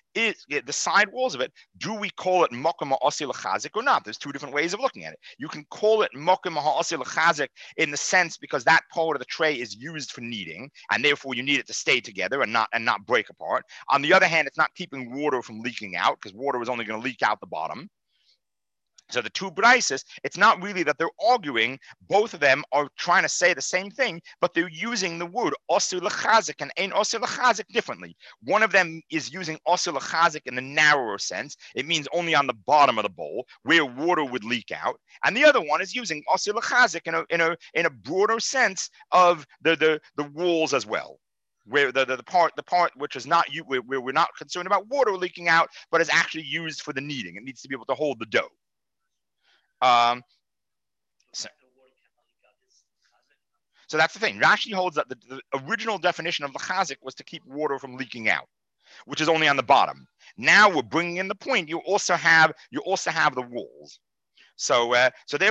Do we call it mokum ha'asi lechazik or not? There's two different ways of looking at it. You can call it mokum ha'asi lechazik in the sense because that part of the tray is used for kneading, and therefore you need it to stay together and not break apart. On the other hand, it's not keeping water from leaking out because water is only going to leak out the bottom. So the two braisas, it's not really that they're arguing. Both of them are trying to say the same thing, but they're using the word osir lechazik and ein osir lechazik differently. One of them is using osir lechazik in the narrower sense. It means only on the bottom of the bowl where water would leak out, and the other one is using osir lechazik in a broader sense of the walls as well, where the part which is not where we're not concerned about water leaking out, but is actually used for the kneading. It needs to be able to hold the dough. So that's the thing. Rashi holds that the original definition of lechazik was to keep water from leaking out, which is only on the bottom. Now we're bringing in the point. You also have the walls. So the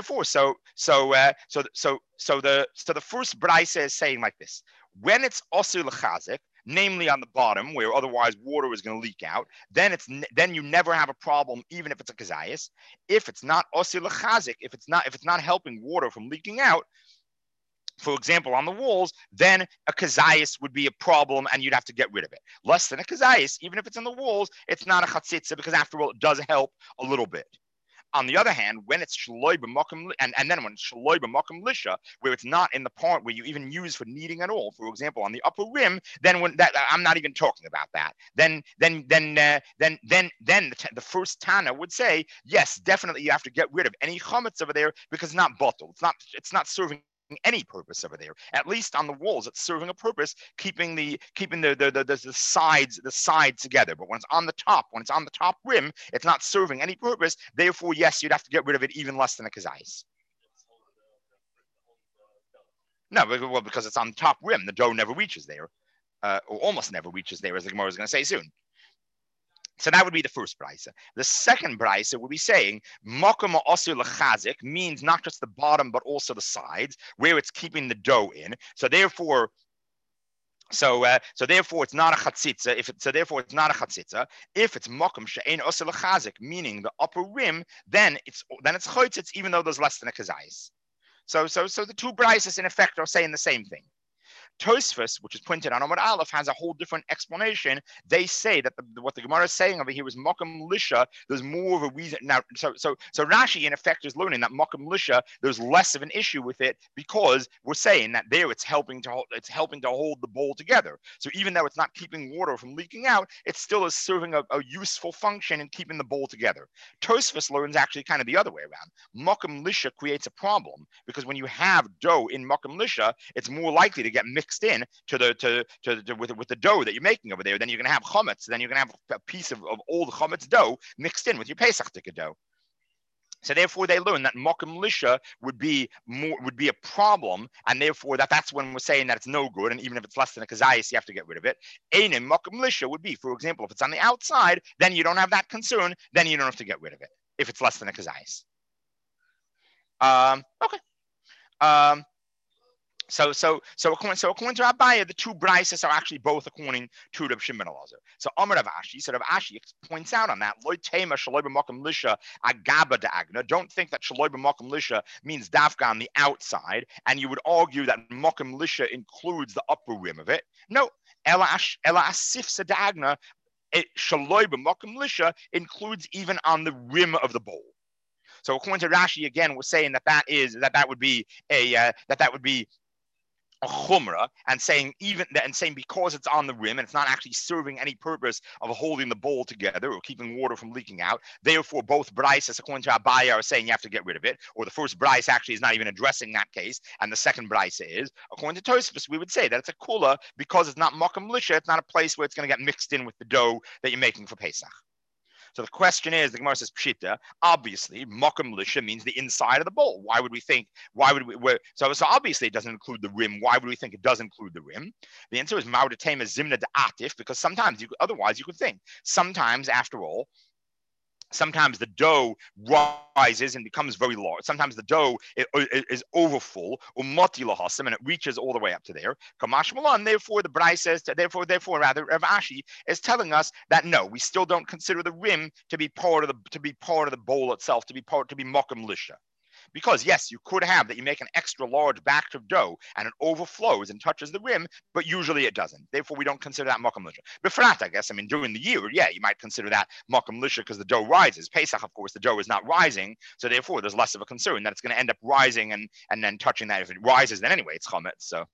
first braisa is saying like this: when it's osir lechazik, namely on the bottom where otherwise water is going to leak out, then you never have a problem even if it's a kazayas. If it's not osir lechazik, if it's not helping water from leaking out, for example, on the walls, then a kazayas would be a problem and you'd have to get rid of it. Less than a kazayas, even if it's on the walls, it's not a chatzitza because after all, it does help a little bit. On the other hand, when it's shaloi b'makom, and then when it's shaloi b'makom lisha, where it's not in the part where you even use for kneading at all, for example, on the upper rim, then when that I'm not even talking about that. Then the first Tana would say, yes, definitely you have to get rid of any chametz over there because it's not bottle. It's not serving any purpose over there. At least on the walls, it's serving a purpose, keeping the sides together. But when it's on the top rim, it's not serving any purpose. Therefore, yes, you'd have to get rid of it even less than a kazayis. No, well, because it's on the top rim, the dough never reaches there, or almost never reaches there, as the Gemara is going to say soon. So that would be the first braisa. The second braisa would be saying makom osir lechazik means not just the bottom but also the sides where it's keeping the dough in. So therefore, So therefore it's not a chatzitza. Therefore it's not a chatzitza. If it's mokum she'ein osel chazik, meaning the upper rim, then it's chotzitz, even though there's less than a kazayis. So the two brises in effect are saying the same thing. Tosfos, which is pointed on Amud Aleph, has a whole different explanation. They say that what the Gemara is saying over here was Mokum Lisha. There's more of a reason now. So Rashi in effect is learning that Mokum Lisha, there's less of an issue with it because we're saying that there it's helping to hold the bowl together. So even though it's not keeping water from leaking out, it still is serving a useful function in keeping the bowl together. Tosfos learns actually kind of the other way around. Mokum Lisha creates a problem because when you have dough in Mokum Lisha, it's more likely to get mixed in with the dough that you're making over there. Then you're going to have chametz. Then you're going to have a piece of old chametz dough mixed in with your Pesach tikka dough. So therefore, they learn that mokum lisha would be a problem, and therefore that's when we're saying that it's no good. And even if it's less than a kazayis, you have to get rid of it. Einim mokum lisha would be, for example, if it's on the outside, then you don't have that concern. Then you don't have to get rid of it if it's less than a kazayis. Okay. So according to Abaye, the two brises are actually both according to Reb Shimon Elazar. So Amar Rav Ashi, so Rav Ashi points out on that, Lo tema shaloi b'makom lisha agaba da'agna. Don't think that shaloi b'makom lisha means dafka on the outside, and you would argue that makom lisha includes the upper rim of it. No, ela asif da'agna, shaloi b'makom lisha includes even on the rim of the bowl. So according to Rashi, again, we're saying that would be a chumrah, and saying because it's on the rim and it's not actually serving any purpose of holding the bowl together or keeping water from leaking out, therefore both brises according to Abaye are saying you have to get rid of it, or the first brise actually is not even addressing that case and the second brise is. According to Tosfos, we would say that it's a kula because it's not mokum lisha, it's not a place where it's going to get mixed in with the dough that you're making for Pesach. So the question is, the Gemara says pshita. Obviously, mokum lisha means the inside of the bowl. Why would we think? So obviously it doesn't include the rim. Why would we think it does include the rim? The answer is maudatema zimna da'atif, because sometimes otherwise you could think. Sometimes, after all, sometimes the dough rises and becomes very large. Sometimes the dough is overfull, and it reaches all the way up to there. Kamash Malan, therefore, the Brai says, therefore, Rav Ashi is telling us that no, we still don't consider the rim to be part of the bowl itself, to be mokum lisha. Because yes, you could have that you make an extra large batch of dough and it overflows and touches the rim, but usually it doesn't. Therefore, we don't consider that mokum lisha. Befrat, I guess, during the year, yeah, you might consider that mokum lisha because the dough rises. Pesach, of course, the dough is not rising, so therefore there's less of a concern that it's going to end up rising and then touching that. If it rises, then anyway, it's chametz. So.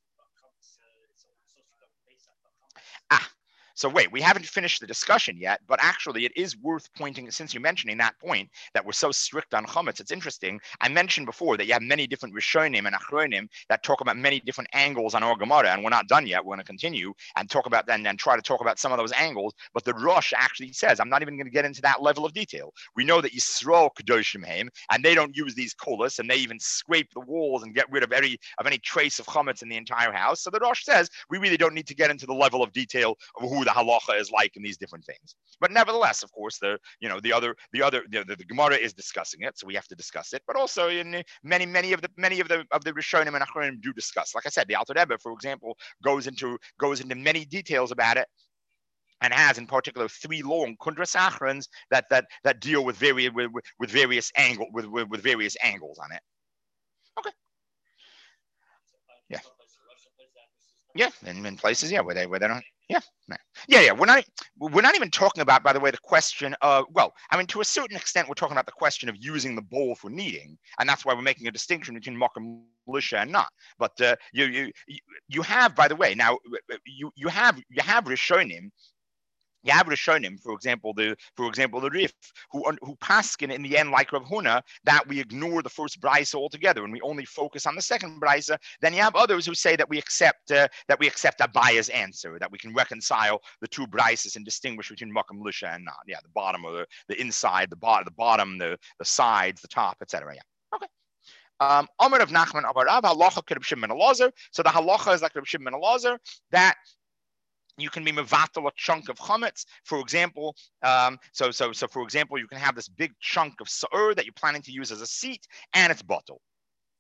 So wait, we haven't finished the discussion yet, but actually it is worth pointing, since you're mentioning that point, that we're so strict on chametz, it's interesting. I mentioned before that you have many different rishonim and achronim that talk about many different angles on our Gemara, and we're not done yet. We're going to continue and talk about that and try to talk about some of those angles. But the Rosh actually says, I'm not even going to get into that level of detail. We know that Yisrael Kedoshim Haim, and they don't use these kolas, and they even scrape the walls and get rid of any trace of chametz in the entire house. So the Rosh says, we really don't need to get into the level of detail of who the halacha is like in these different things. But nevertheless, of course, the Gemara is discussing it, so we have to discuss it. But also, in many of the Rishonim and Achronim do discuss. Like I said, the Alter Rebbe, for example, goes into many details about it, and has in particular 3 long kundras achrons that deal with various angles on it. Okay. Yeah. Yeah, in places, yeah, where they don't. Yeah. We're not even talking about, by the way, the question of, to a certain extent, we're talking about the question of using the bowl for kneading, and that's why we're making a distinction between mokum lisha and not. But you have, by the way, now you have rishonim. You have Rishonim, for example, the Rif, who paskin in the end, like Rav Huna, that we ignore the first brisa altogether and we only focus on the second brisa. Then you have others who say that we accept Abaye's answer, that we can reconcile the two brises and distinguish between makom lisha and not. Yeah, the bottom or the inside, the bottom, the sides, the top, etc. Yeah. Okay. Amar of Nachman Abarav halacha Reb Shimon ben Elazar. So the halacha is like Reb Shimon ben Elazar, that you can be mevatel a chunk of chametz, for example. For example, you can have this big chunk of sa'ur that you're planning to use as a seat, and it's bottle.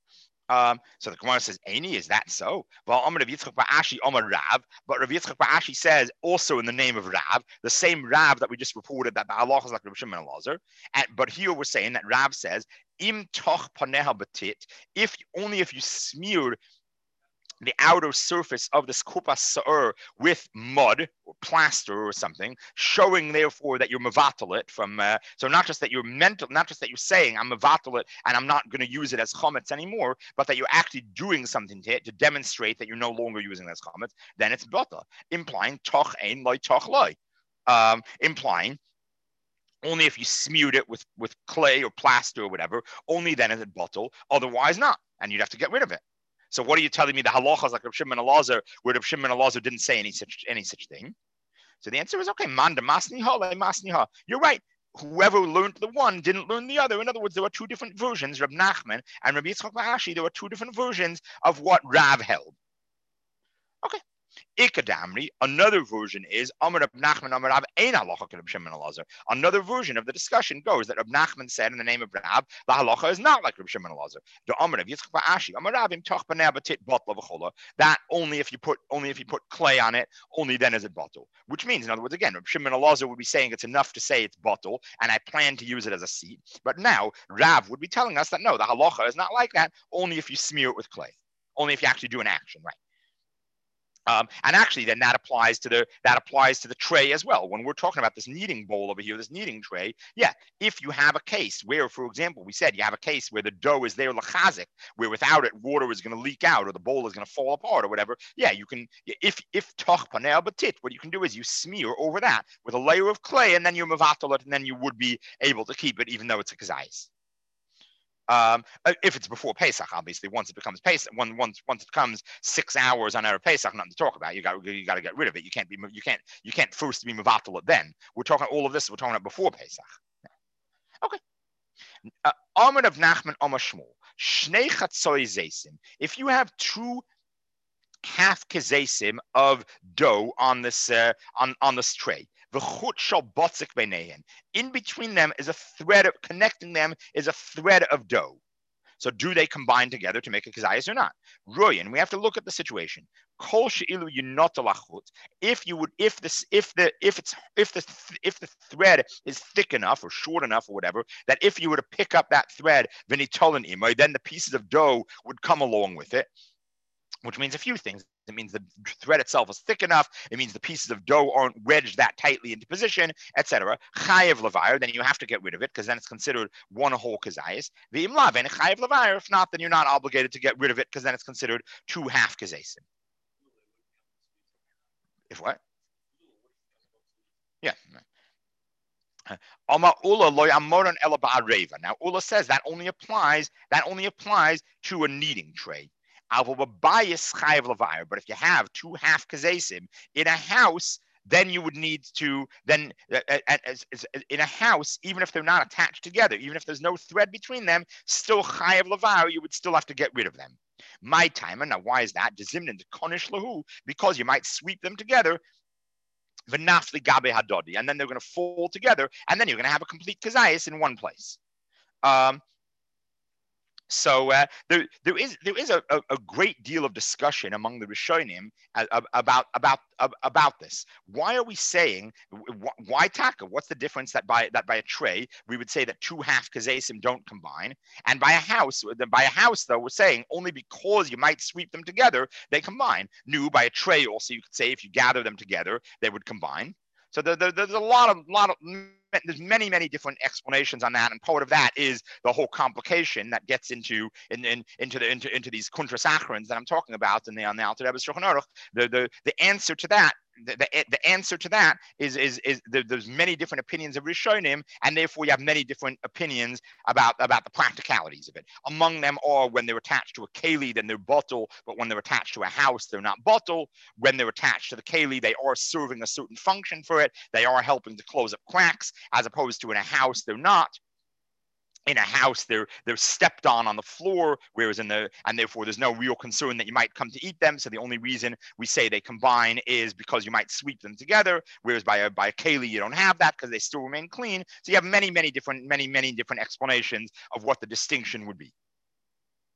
So the Gemara says, "Aini, is that so?" Well, Amar Rav Yitzchak Ba'ashi, Amar Rav, but Rav Yitzchak Ba'ashi says also in the name of Rav, the same Rav that we just reported that the halacha is like Rav Shimon Elazar. But here we're saying that Rav says, "Im toch paneha batit," if only if you smear the outer surface of this kupas sa'ur with mud or plaster or something, showing therefore that you're mavatalit from. So not just that you're mental, not just that you're saying I'm mavatalit and I'm not going to use it as chametz anymore, but that you're actually doing something to it to demonstrate that you're no longer using it as chametz. Then it's bata, implying toch ein loy toch loy, implying only if you smeared it with clay or plaster or whatever, only then is it bottle. Otherwise not, and you'd have to get rid of it. So what are you telling me? The halacha is like Rav Shimon Elazar, where Rav Shimon Elazar didn't say any such thing. So the answer is okay. Manda masniha le masniha. You're right. Whoever learned the one didn't learn the other. In other words, there were two different versions. Rab Nachman and Rabbi Yitzchak Ba'ashi. There were two different versions of what Rav held. Okay. Ikadamri, another version is Amar Rab Nachman Amar Rav Ein halacha Rab Shimon Elazar. Another version of the discussion goes that Rab Nachman said in the name of Rav, the halacha is not like Rab Shimon Elazar. The Amar Rav Yitzchak Ba'ashi Amar Rav Im Toch B'nei Batit Botla V'chola. That only if you put clay on it, only then is it bottle. Which means, in other words, again, Rab Shimon Elazar would be saying it's enough to say it's bottle, and I plan to use it as a seed. But now Rav would be telling us that no, the halacha is not like that. Only if you smear it with clay. Only if you actually do an action, right? And actually, then that applies to the tray as well. When we're talking about this kneading bowl over here, this kneading tray, yeah. If you have a case where, for example, we said you have a case where the dough is there lachazik, where without it water is going to leak out or the bowl is going to fall apart or whatever. Yeah, you can. If toch panel batit, what you can do is you smear over that with a layer of clay, and then you mevatel it, and then you would be able to keep it, even though it's a kazayis. If it's before Pesach, obviously, once it becomes Pesach, once it comes 6 hours on Erev Pesach, nothing to talk about. You got to get rid of it. You can't first be mevatel it then. We're talking all of this. We're talking about before Pesach. Okay. Amar of Nachman Amar Shmuel Shnei Chatzoi Zaysim. If you have two half kezesim of dough on this tray. In between them is a thread of connecting them is a thread of dough. So do they combine together to make a kazayas or not? Royan, we have to look at the situation. Kol she'ilu yinot. If the thread is thick enough or short enough or whatever, that if you were to pick up that thread, then the pieces of dough would come along with it. Which means a few things. It means the thread itself is thick enough. It means the pieces of dough aren't wedged that tightly into position, etc. Chayev levayr, then you have to get rid of it because then it's considered one whole kazayis. V'im laven chayev levayr. If not, then you're not obligated to get rid of it because then it's considered two half kazaysim. If what? Yeah. Now Ula says that only applies to a kneading tray. But if you have two half kazesim in a house, then you would need to in a house, even if they're not attached together, even if there's no thread between them, still chayav levar, you would still have to get rid of them. My timer. Now, why is that? Because you might sweep them together. V'nafli gabe hadodi, and then they're going to fall together, and then you're going to have a complete kazayis in one place. So there is a great deal of discussion among the Rishonim about this. Why are we saying why taka? What's the difference that by a tray we would say that two half kazesim don't combine, and by a house though we're saying only because you might sweep them together they combine. New by a tray also you could say if you gather them together they would combine. So there's a lot of there's many different explanations on that, and part of that is the whole complication that gets into these kuntras achrons that I'm talking about on the Alter Rebbe's Shulchan Aruch. The answer to that. The answer to that is there's many different opinions of Rishonim, and therefore you have many different opinions about the practicalities of it. Among them are when they're attached to a keli, then they're bottle, but when they're attached to a house, they're not bottle. When they're attached to the keli, they are serving a certain function for it. They are helping to close up cracks, as opposed to in a house, they're not. In a house, they're stepped on the floor, whereas and therefore there's no real concern that you might come to eat them. So the only reason we say they combine is because you might sweep them together, whereas by a keli you don't have that because they still remain clean. So you have many different explanations of what the distinction would be.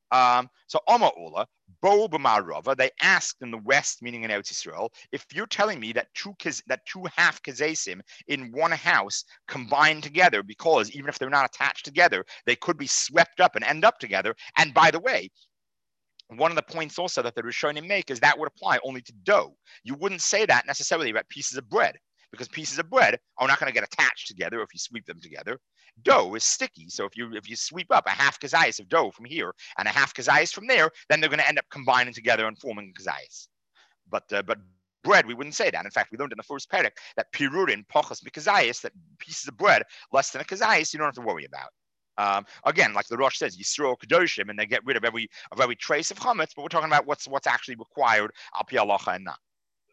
So Oma Ula, Bo B'Marava, they asked in the west, meaning in Eretz Yisrael, if you're telling me that two half kazesim in one house combine together, because even if they're not attached together, they could be swept up and end up together. And by the way, one of the points also that the Rishonim make is that would apply only to dough. You wouldn't say that necessarily about pieces of bread, because pieces of bread are not going to get attached together if you sweep them together. Dough is sticky, so if you sweep up a half kazayas of dough from here and a half kazayas from there, then they're going to end up combining together and forming kazayas. But bread, we wouldn't say that. In fact, we learned in the first parak that pirurin pochas mikazayas, that pieces of bread less than a kazayas, you don't have to worry about. Again, like the Rosh says, Yisrael Kedoshim, and they get rid of every trace of chametz. But we're talking about what's actually required al pi halacha and not.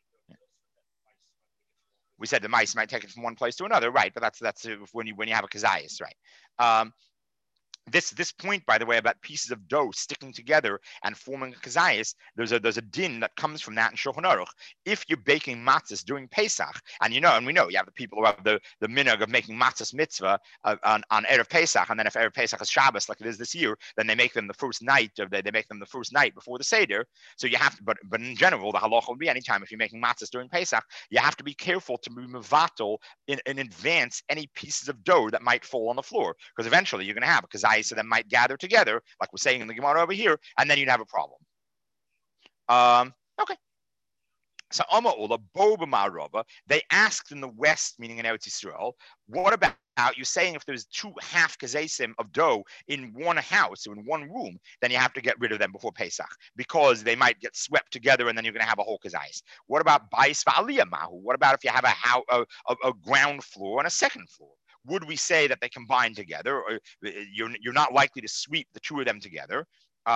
We said the mice might take it from one place to another, right? But that's when you have a kazayas, right? This point, by the way, about pieces of dough sticking together and forming a kazayas, there's a din that comes from that in Shulchan Aruch. If you're baking matzahs during Pesach, and we know you have the people who have the minhag of making matzahs mitzvah on Erev Pesach, and then if Erev Pesach is Shabbos like it is this year, then they make them the first night before the Seder. So you have to, but in general, the halacha will be anytime if you're making matzahs during Pesach, you have to be careful to be mevatel in advance any pieces of dough that might fall on the floor, because eventually you're going to have a kazayas so them might gather together, like we're saying in the Gemara over here, and then you'd have a problem. Okay. So Amma Ula, Bo B'Marava, they asked in the west, meaning in Eretz Yisrael, what about you saying if there's two half kazesim of dough in one house or in one room, then you have to get rid of them before Pesach, because they might get swept together and then you're going to have a whole kazayis. What about Bais V'Aliyah Mahu? What about if you have a ground floor and a second floor? Would we say that they combine together? Or you're not likely to sweep the two of them together.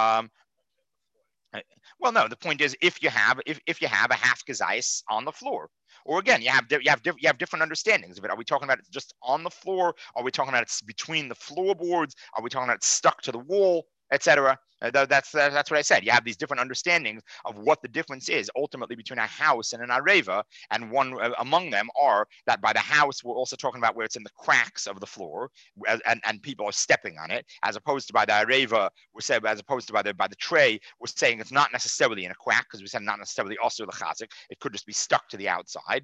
Well, no. The point is, if you have a half kazayis on the floor, or again, you have different understandings of it. Are we talking about it's just on the floor? Are we talking about it's between the floorboards? Are we talking about it's stuck to the wall, etc.? That's what I said. You have these different understandings of what the difference is ultimately between a house and an areva, and one among them are that by the house we're also talking about where it's in the cracks of the floor, and people are stepping on it, as opposed to by the areva as opposed to by the tray, we're saying it's not necessarily in a crack, because we said not necessarily also the chazik. It could just be stuck to the outside.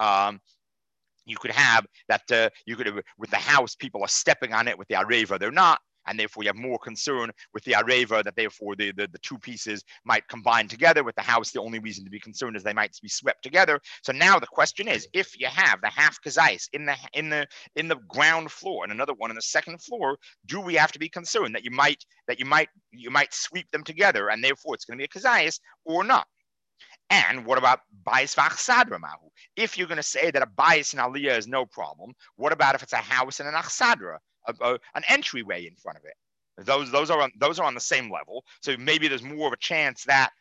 You could have that. With the house, people are stepping on it. With the areva, they're not. And therefore, you have more concern with the areva that therefore the two pieces might combine together. With the house, the only reason to be concerned is they might be swept together. So now the question is, if you have the half kazayis in the ground floor and another one in the second floor, do we have to be concerned that you might sweep them together and therefore it's going to be a kazayis or not? And what about Bais V'Achsadra Mahu? If you're going to say that a Bais and Aliyah is no problem, what about if it's a house and an Achsadra? An entryway in front of it. Those are on the same level. So maybe there's more of a chance that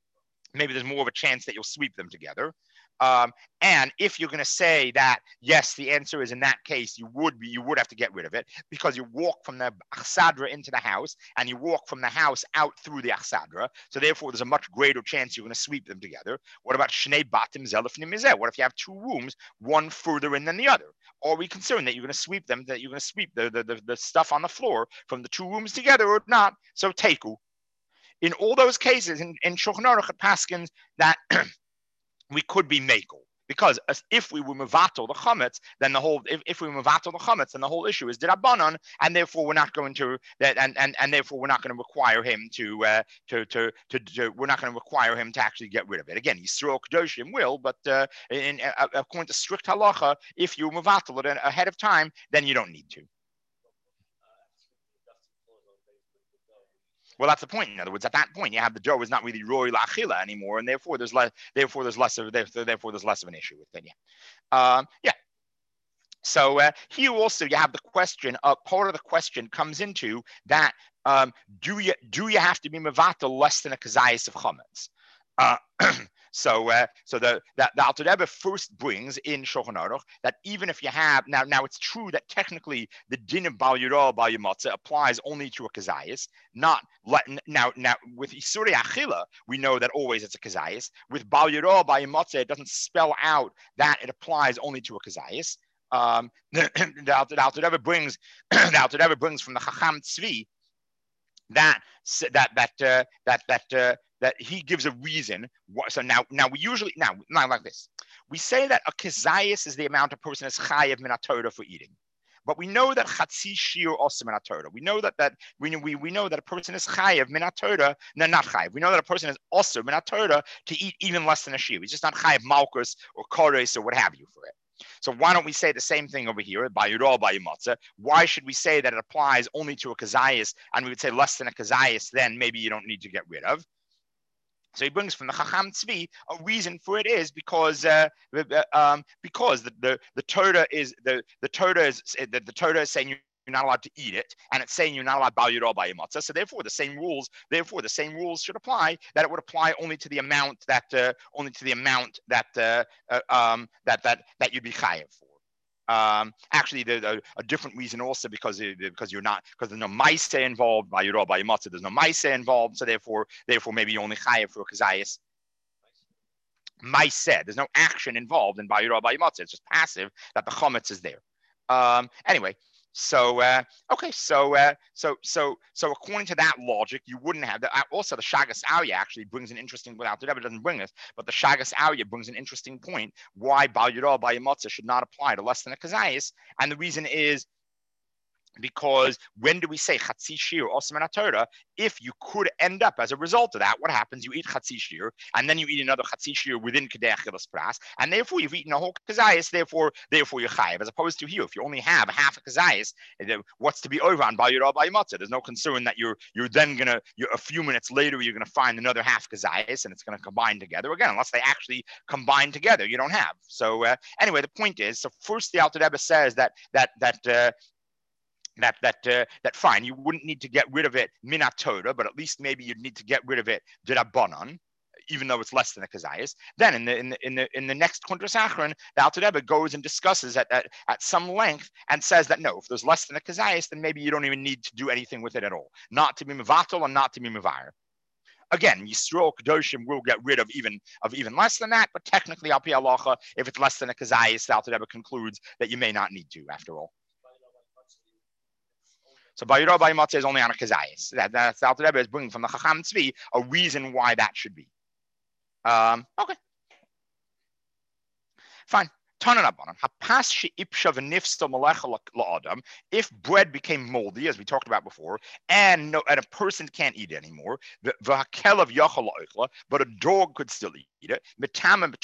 you'll sweep them together. And if you're going to say that yes, the answer is in that case you would have to get rid of it, because you walk from the achsadra into the house and you walk from the house out through the achsadra. So therefore, there's a much greater chance you're going to sweep them together. What about shnei batim zelef nimizeh? What if you have two rooms, one further in than the other? Or are we concerned that you're going to sweep them, that you're going to sweep the stuff on the floor from the two rooms together or not? So teku. In all those cases, in Shulchan Aruch at Paskins, that we could be makel, because if we were mevatel the chametz, then the whole then the whole issue is dirabanan, and therefore we're not going to and therefore we're not going to require him to we're not going to require him to actually get rid of it. Again, Yisrael Kedoshim will, but according to strict halacha, if you mevatel it ahead of time, then you don't need to. Well, that's the point. In other words, at that point, you have the dough is not really roy la'achila anymore, and therefore there's less of an issue with it. Yeah. So here also you have the question. Part of the question comes into that: do you have to be mevatel less than a kazayis of chametz? So the Alter Rebbe first brings in Shulchan Aruch that even if you have now it's true that technically the din of Bal Yirah Bal Yamatzah applies only to a kazayis, not now with Isurei Achila we know that always it's a kazayis. With Bal Yirah Bal Yamatzah it doesn't spell out that it applies only to a kazayis. The Alter Rebbe brings from the Chacham Tzvi that that he gives a reason. So now we usually now like this. We say that a kezayis is the amount a person is chayev min haTorah for eating. But we know that chatzi shiur also min haTorah. We know that we know that a person is chayev min haTorah. No, not chayev. We know that a person is also min haTorah to eat even less than a shiur. He's just not chayev malchus or kores or what have you for it. So why don't we say the same thing over here by Yirah by Matzah? Why should we say that it applies only to a kazayas, and we would say less than a kazayas, then maybe you don't need to get rid of? So he brings from the Chacham Tzvi a reason for it is because the Torah is the Torah is saying you're not allowed to eat it, and it's saying you're not allowed Bal Yirah by Matzah. So therefore the same rules should apply. That it would apply only to the amount that you'd be chayev for. Actually, there's a different reason also because there's no maisa involved by Yirah by Matzah. There's no maisa involved, so therefore maybe you only chayev for a kazayis. Maisa, there's no action involved in by Yirah by Matzah. It's just passive that the chametz is there. Anyway. So according to that logic, you wouldn't have that. Also, the Shagas Arya actually brings an interesting. Without the Rebbe doesn't bring this, but the Shagas Arya brings an interesting point why Bal Yirah by Matzah should not apply to less than a kazayis, and the reason is because when do we say chatzi shiur also min haTorah? If you could end up as a result of that, what happens? You eat chatzi shiur, and then you eat another chatzi shiur within kedei achilas pras, and therefore you've eaten a whole kazayis. Therefore you're chayev. As opposed to here, if you only have half a kazayis, what's to be over on Bal Yirah by Matzah? There's no concern that you're then gonna a few minutes later you're gonna find another half kazayis and it's gonna combine together again. Unless they actually combine together, you don't have. So anyway, the point is, so first the Alter Rebbe says that fine, you wouldn't need to get rid of it min haTorah, but at least maybe you'd need to get rid of it d'Rabbanan, even though it's less than a kazayis. Then in the next Kuntras Achron, the Alter Rebbe goes and discusses at some length and says that no, if there's less than a kazayis, then maybe you don't even need to do anything with it at all, not to be mevatel and not to be mevayer. Again, Yisrael Kedoshim will get rid of even less than that, but technically, al pi halacha, if it's less than a kazayis, the Alter Rebbe concludes that you may not need to after all. So Bal Yirah by Matzah is only on a kazayis. That's the Alter Rebbe is bringing from the Chacham Tzvi a reason why that should be. Okay, fine. If bread became moldy, as we talked about before, and a person can't eat it anymore, but a dog could still eat it. It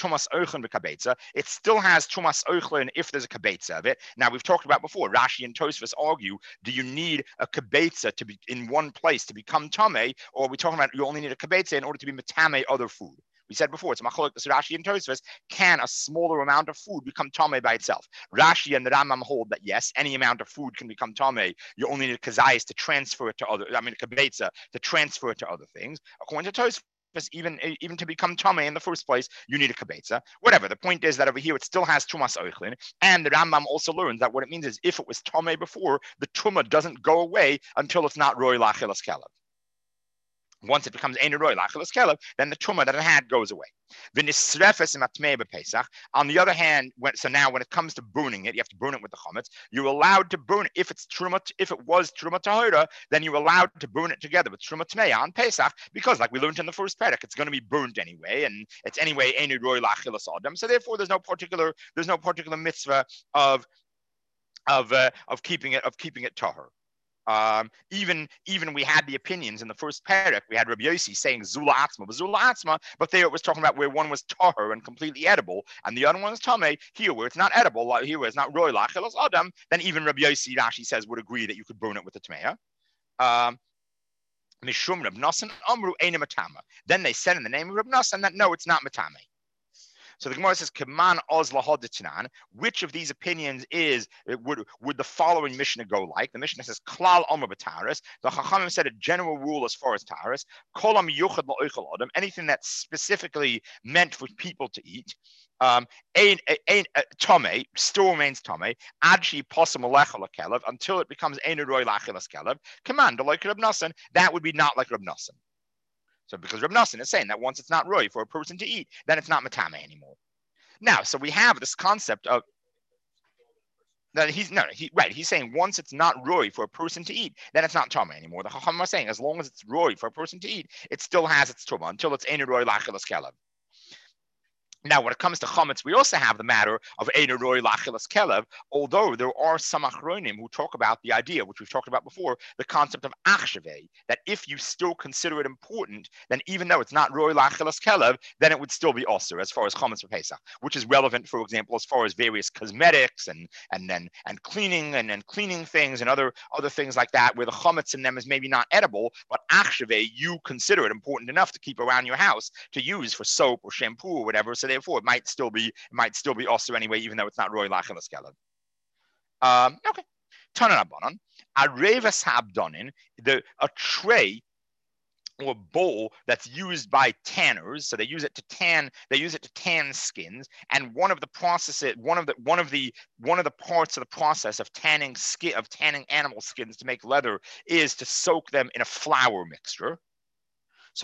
still has tumas oichlin if there's a kabetza of it. Now we've talked about before. Rashi and Tosfos argue: do you need a kabetza to be in one place to become tamei, or are we talking about you only need a kabetza in order to be metame other food? We said before, it's machlok the Rashi and Tosfos. Can a smaller amount of food become tamei by itself? Rashi and the Rambam hold that yes, any amount of food can become tamei. You only need a kazayis to transfer it to other. A kabetza to transfer it to other things. According to Tosfos, even to become tamei in the first place, you need a kabetza. Whatever. The point is that over here it still has tumas oichlin, and the Rambam also learns that what it means is if it was tamei before, the tuma doesn't go away until it's not roi lachilas kelev. Once it becomes ein roi lachilas kelev, then the tumah that it had goes away. On the other hand, when it comes to burning it, you have to burn it with the chametz. You're allowed to burn it if it was truma tahora, then you're allowed to burn it together with truma tmeya on Pesach, because like we learned in the first parak, it's going to be burnt anyway, and it's anyway ein roi lachilas adam. So therefore, there's no particular mitzvah of keeping it tahor. Even we had the opinions in the first parak. We had Rabbi Yossi saying zula atzma, but there it was talking about where one was tahor and completely edible, and the other one is tamei. Here, where it's not edible, like here where it's not roi lachilas adam, then even Rabbi Yossi Rashi says would agree that you could burn it with the tmeya. Mishum Reb Nosson Amru Eina Matama. Then they said in the name of Reb Nosson that no, it's not matame. So the Gemara says, "Keman oz lahod." Which of these opinions would the following Mishnah go like? The Mishnah says, "Klal omer b'taharis." The Chachamim said a general rule as far as taharis. Kol hamiyuchad la'oichel adam. Anything that's specifically meant for people to eat. Tomei still remains tomei. Adshi posam alecha lekelev until it becomes ein roi lachilas kelev. Command like Reb Nosson. That would be not like Reb Nosson. So because Reb Nosson is saying that once it's not roi for a person to eat, then it's not matame anymore. Now, so we have this concept of That he's saying once it's not roy for a person to eat, then it's not tama anymore. The Chacham are saying as long as it's roy for a person to eat, it still has its tuma until it's ein roy lachilas kelev. Now, when it comes to chametz, we also have the matter of ein roy lachilas kelev, although there are some achronim who talk about the idea, which we've talked about before, the concept of achshavei, that if you still consider it important, then even though it's not roy lachilas kelev, then it would still be osir as far as chametz for Pesach, which is relevant, for example, as far as various cosmetics and cleaning and cleaning things and other things like that, where the chametz in them is maybe not edible, but achshavei, you consider it important enough to keep around your house to use for soap or shampoo or whatever. So therefore, it might still be also anyway, even though it's not roy lachilas kelev. Okay. Tanan Abanon, arevas habdonin, a tray or bowl that's used by tanners, so they use it to tan skins, and one of the parts of the process of tanning animal skins to make leather is to soak them in a flour mixture. So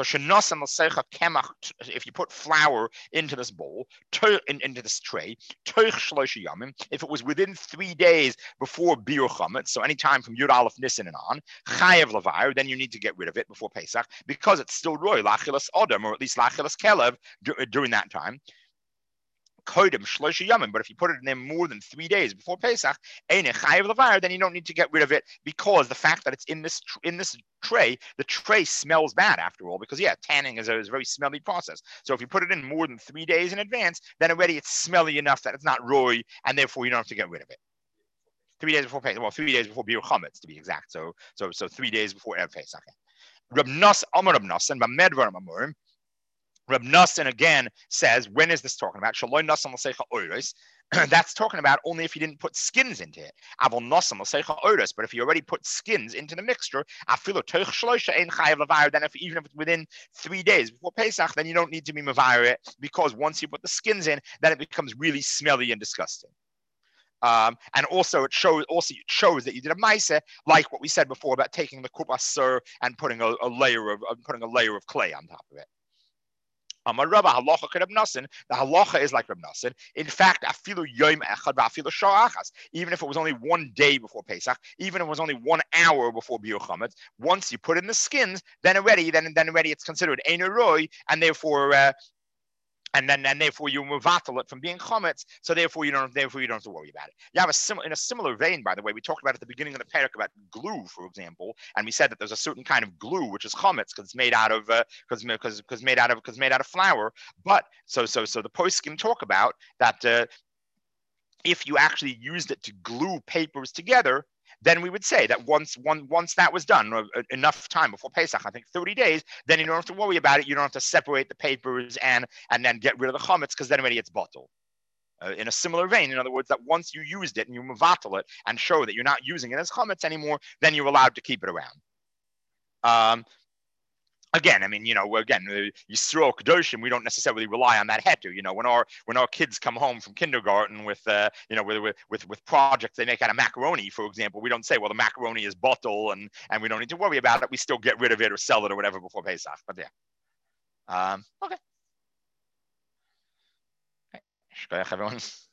if you put flour into this bowl, into this tray, if it was within 3 days before Bir Chametz, so anytime from Yud Aleph Nisan and on, Chayev Levair, then you need to get rid of it before Pesach because it's still roy lachilas Adam, or at least lachilas Kelev during that time. But if you put it in there more than 3 days before Pesach, then you don't need to get rid of it because the fact that it's in this tray, the tray smells bad after all, because tanning is a very smelly process. So if you put it in more than 3 days in advance, then already it's smelly enough that it's not roy, and therefore you don't have to get rid of it. 3 days before Pesach, 3 days before Bir Chametz to be exact. So 3 days before Erev Pesach. Rab Nassan, Bamedvar Amurim. Reb Nassan again says, when is this talking about? That's talking about only if you didn't put skins into it. But if you already put skins into the mixture, then even if it's within 3 days before Pesach, then you don't need to be mavayir it, because once you put the skins in, then it becomes really smelly and disgusting. And also it shows that you did a ma'aseh, like what we said before about taking the kupas sur and putting a layer of clay on top of it. The halacha is like Reb Nassan. In fact, even if it was only 1 day before Pesach, even if it was only 1 hour before Bir Chametz, once you put in the skins, then already it's considered ein roy, and therefore you mevatel it from being chametz. So therefore you don't have to worry about it. You have in a similar vein, by the way, we talked about at the beginning of the parak about glue, for example, and we said that there's a certain kind of glue which is chametz because it's made out of made out of flour. But so the poskim talk about that if you actually used it to glue papers together, then we would say that once that was done, enough time before Pesach, I think 30 days, then you don't have to worry about it. You don't have to separate the papers and then get rid of the chametz, because then already it's bottled. In a similar vein, in other words, that once you used it and you mevatel it and show that you're not using it as chametz anymore, then you're allowed to keep it around. Again, I mean, Yisroel Kedoshim, we don't necessarily rely on that heter. When our kids come home from kindergarten with projects they make out of macaroni, for example, we don't say, well, the macaroni is bottle and we don't need to worry about it. We still get rid of it or sell it or whatever before Pesach. But yeah. Okay. Shkoyach, everyone.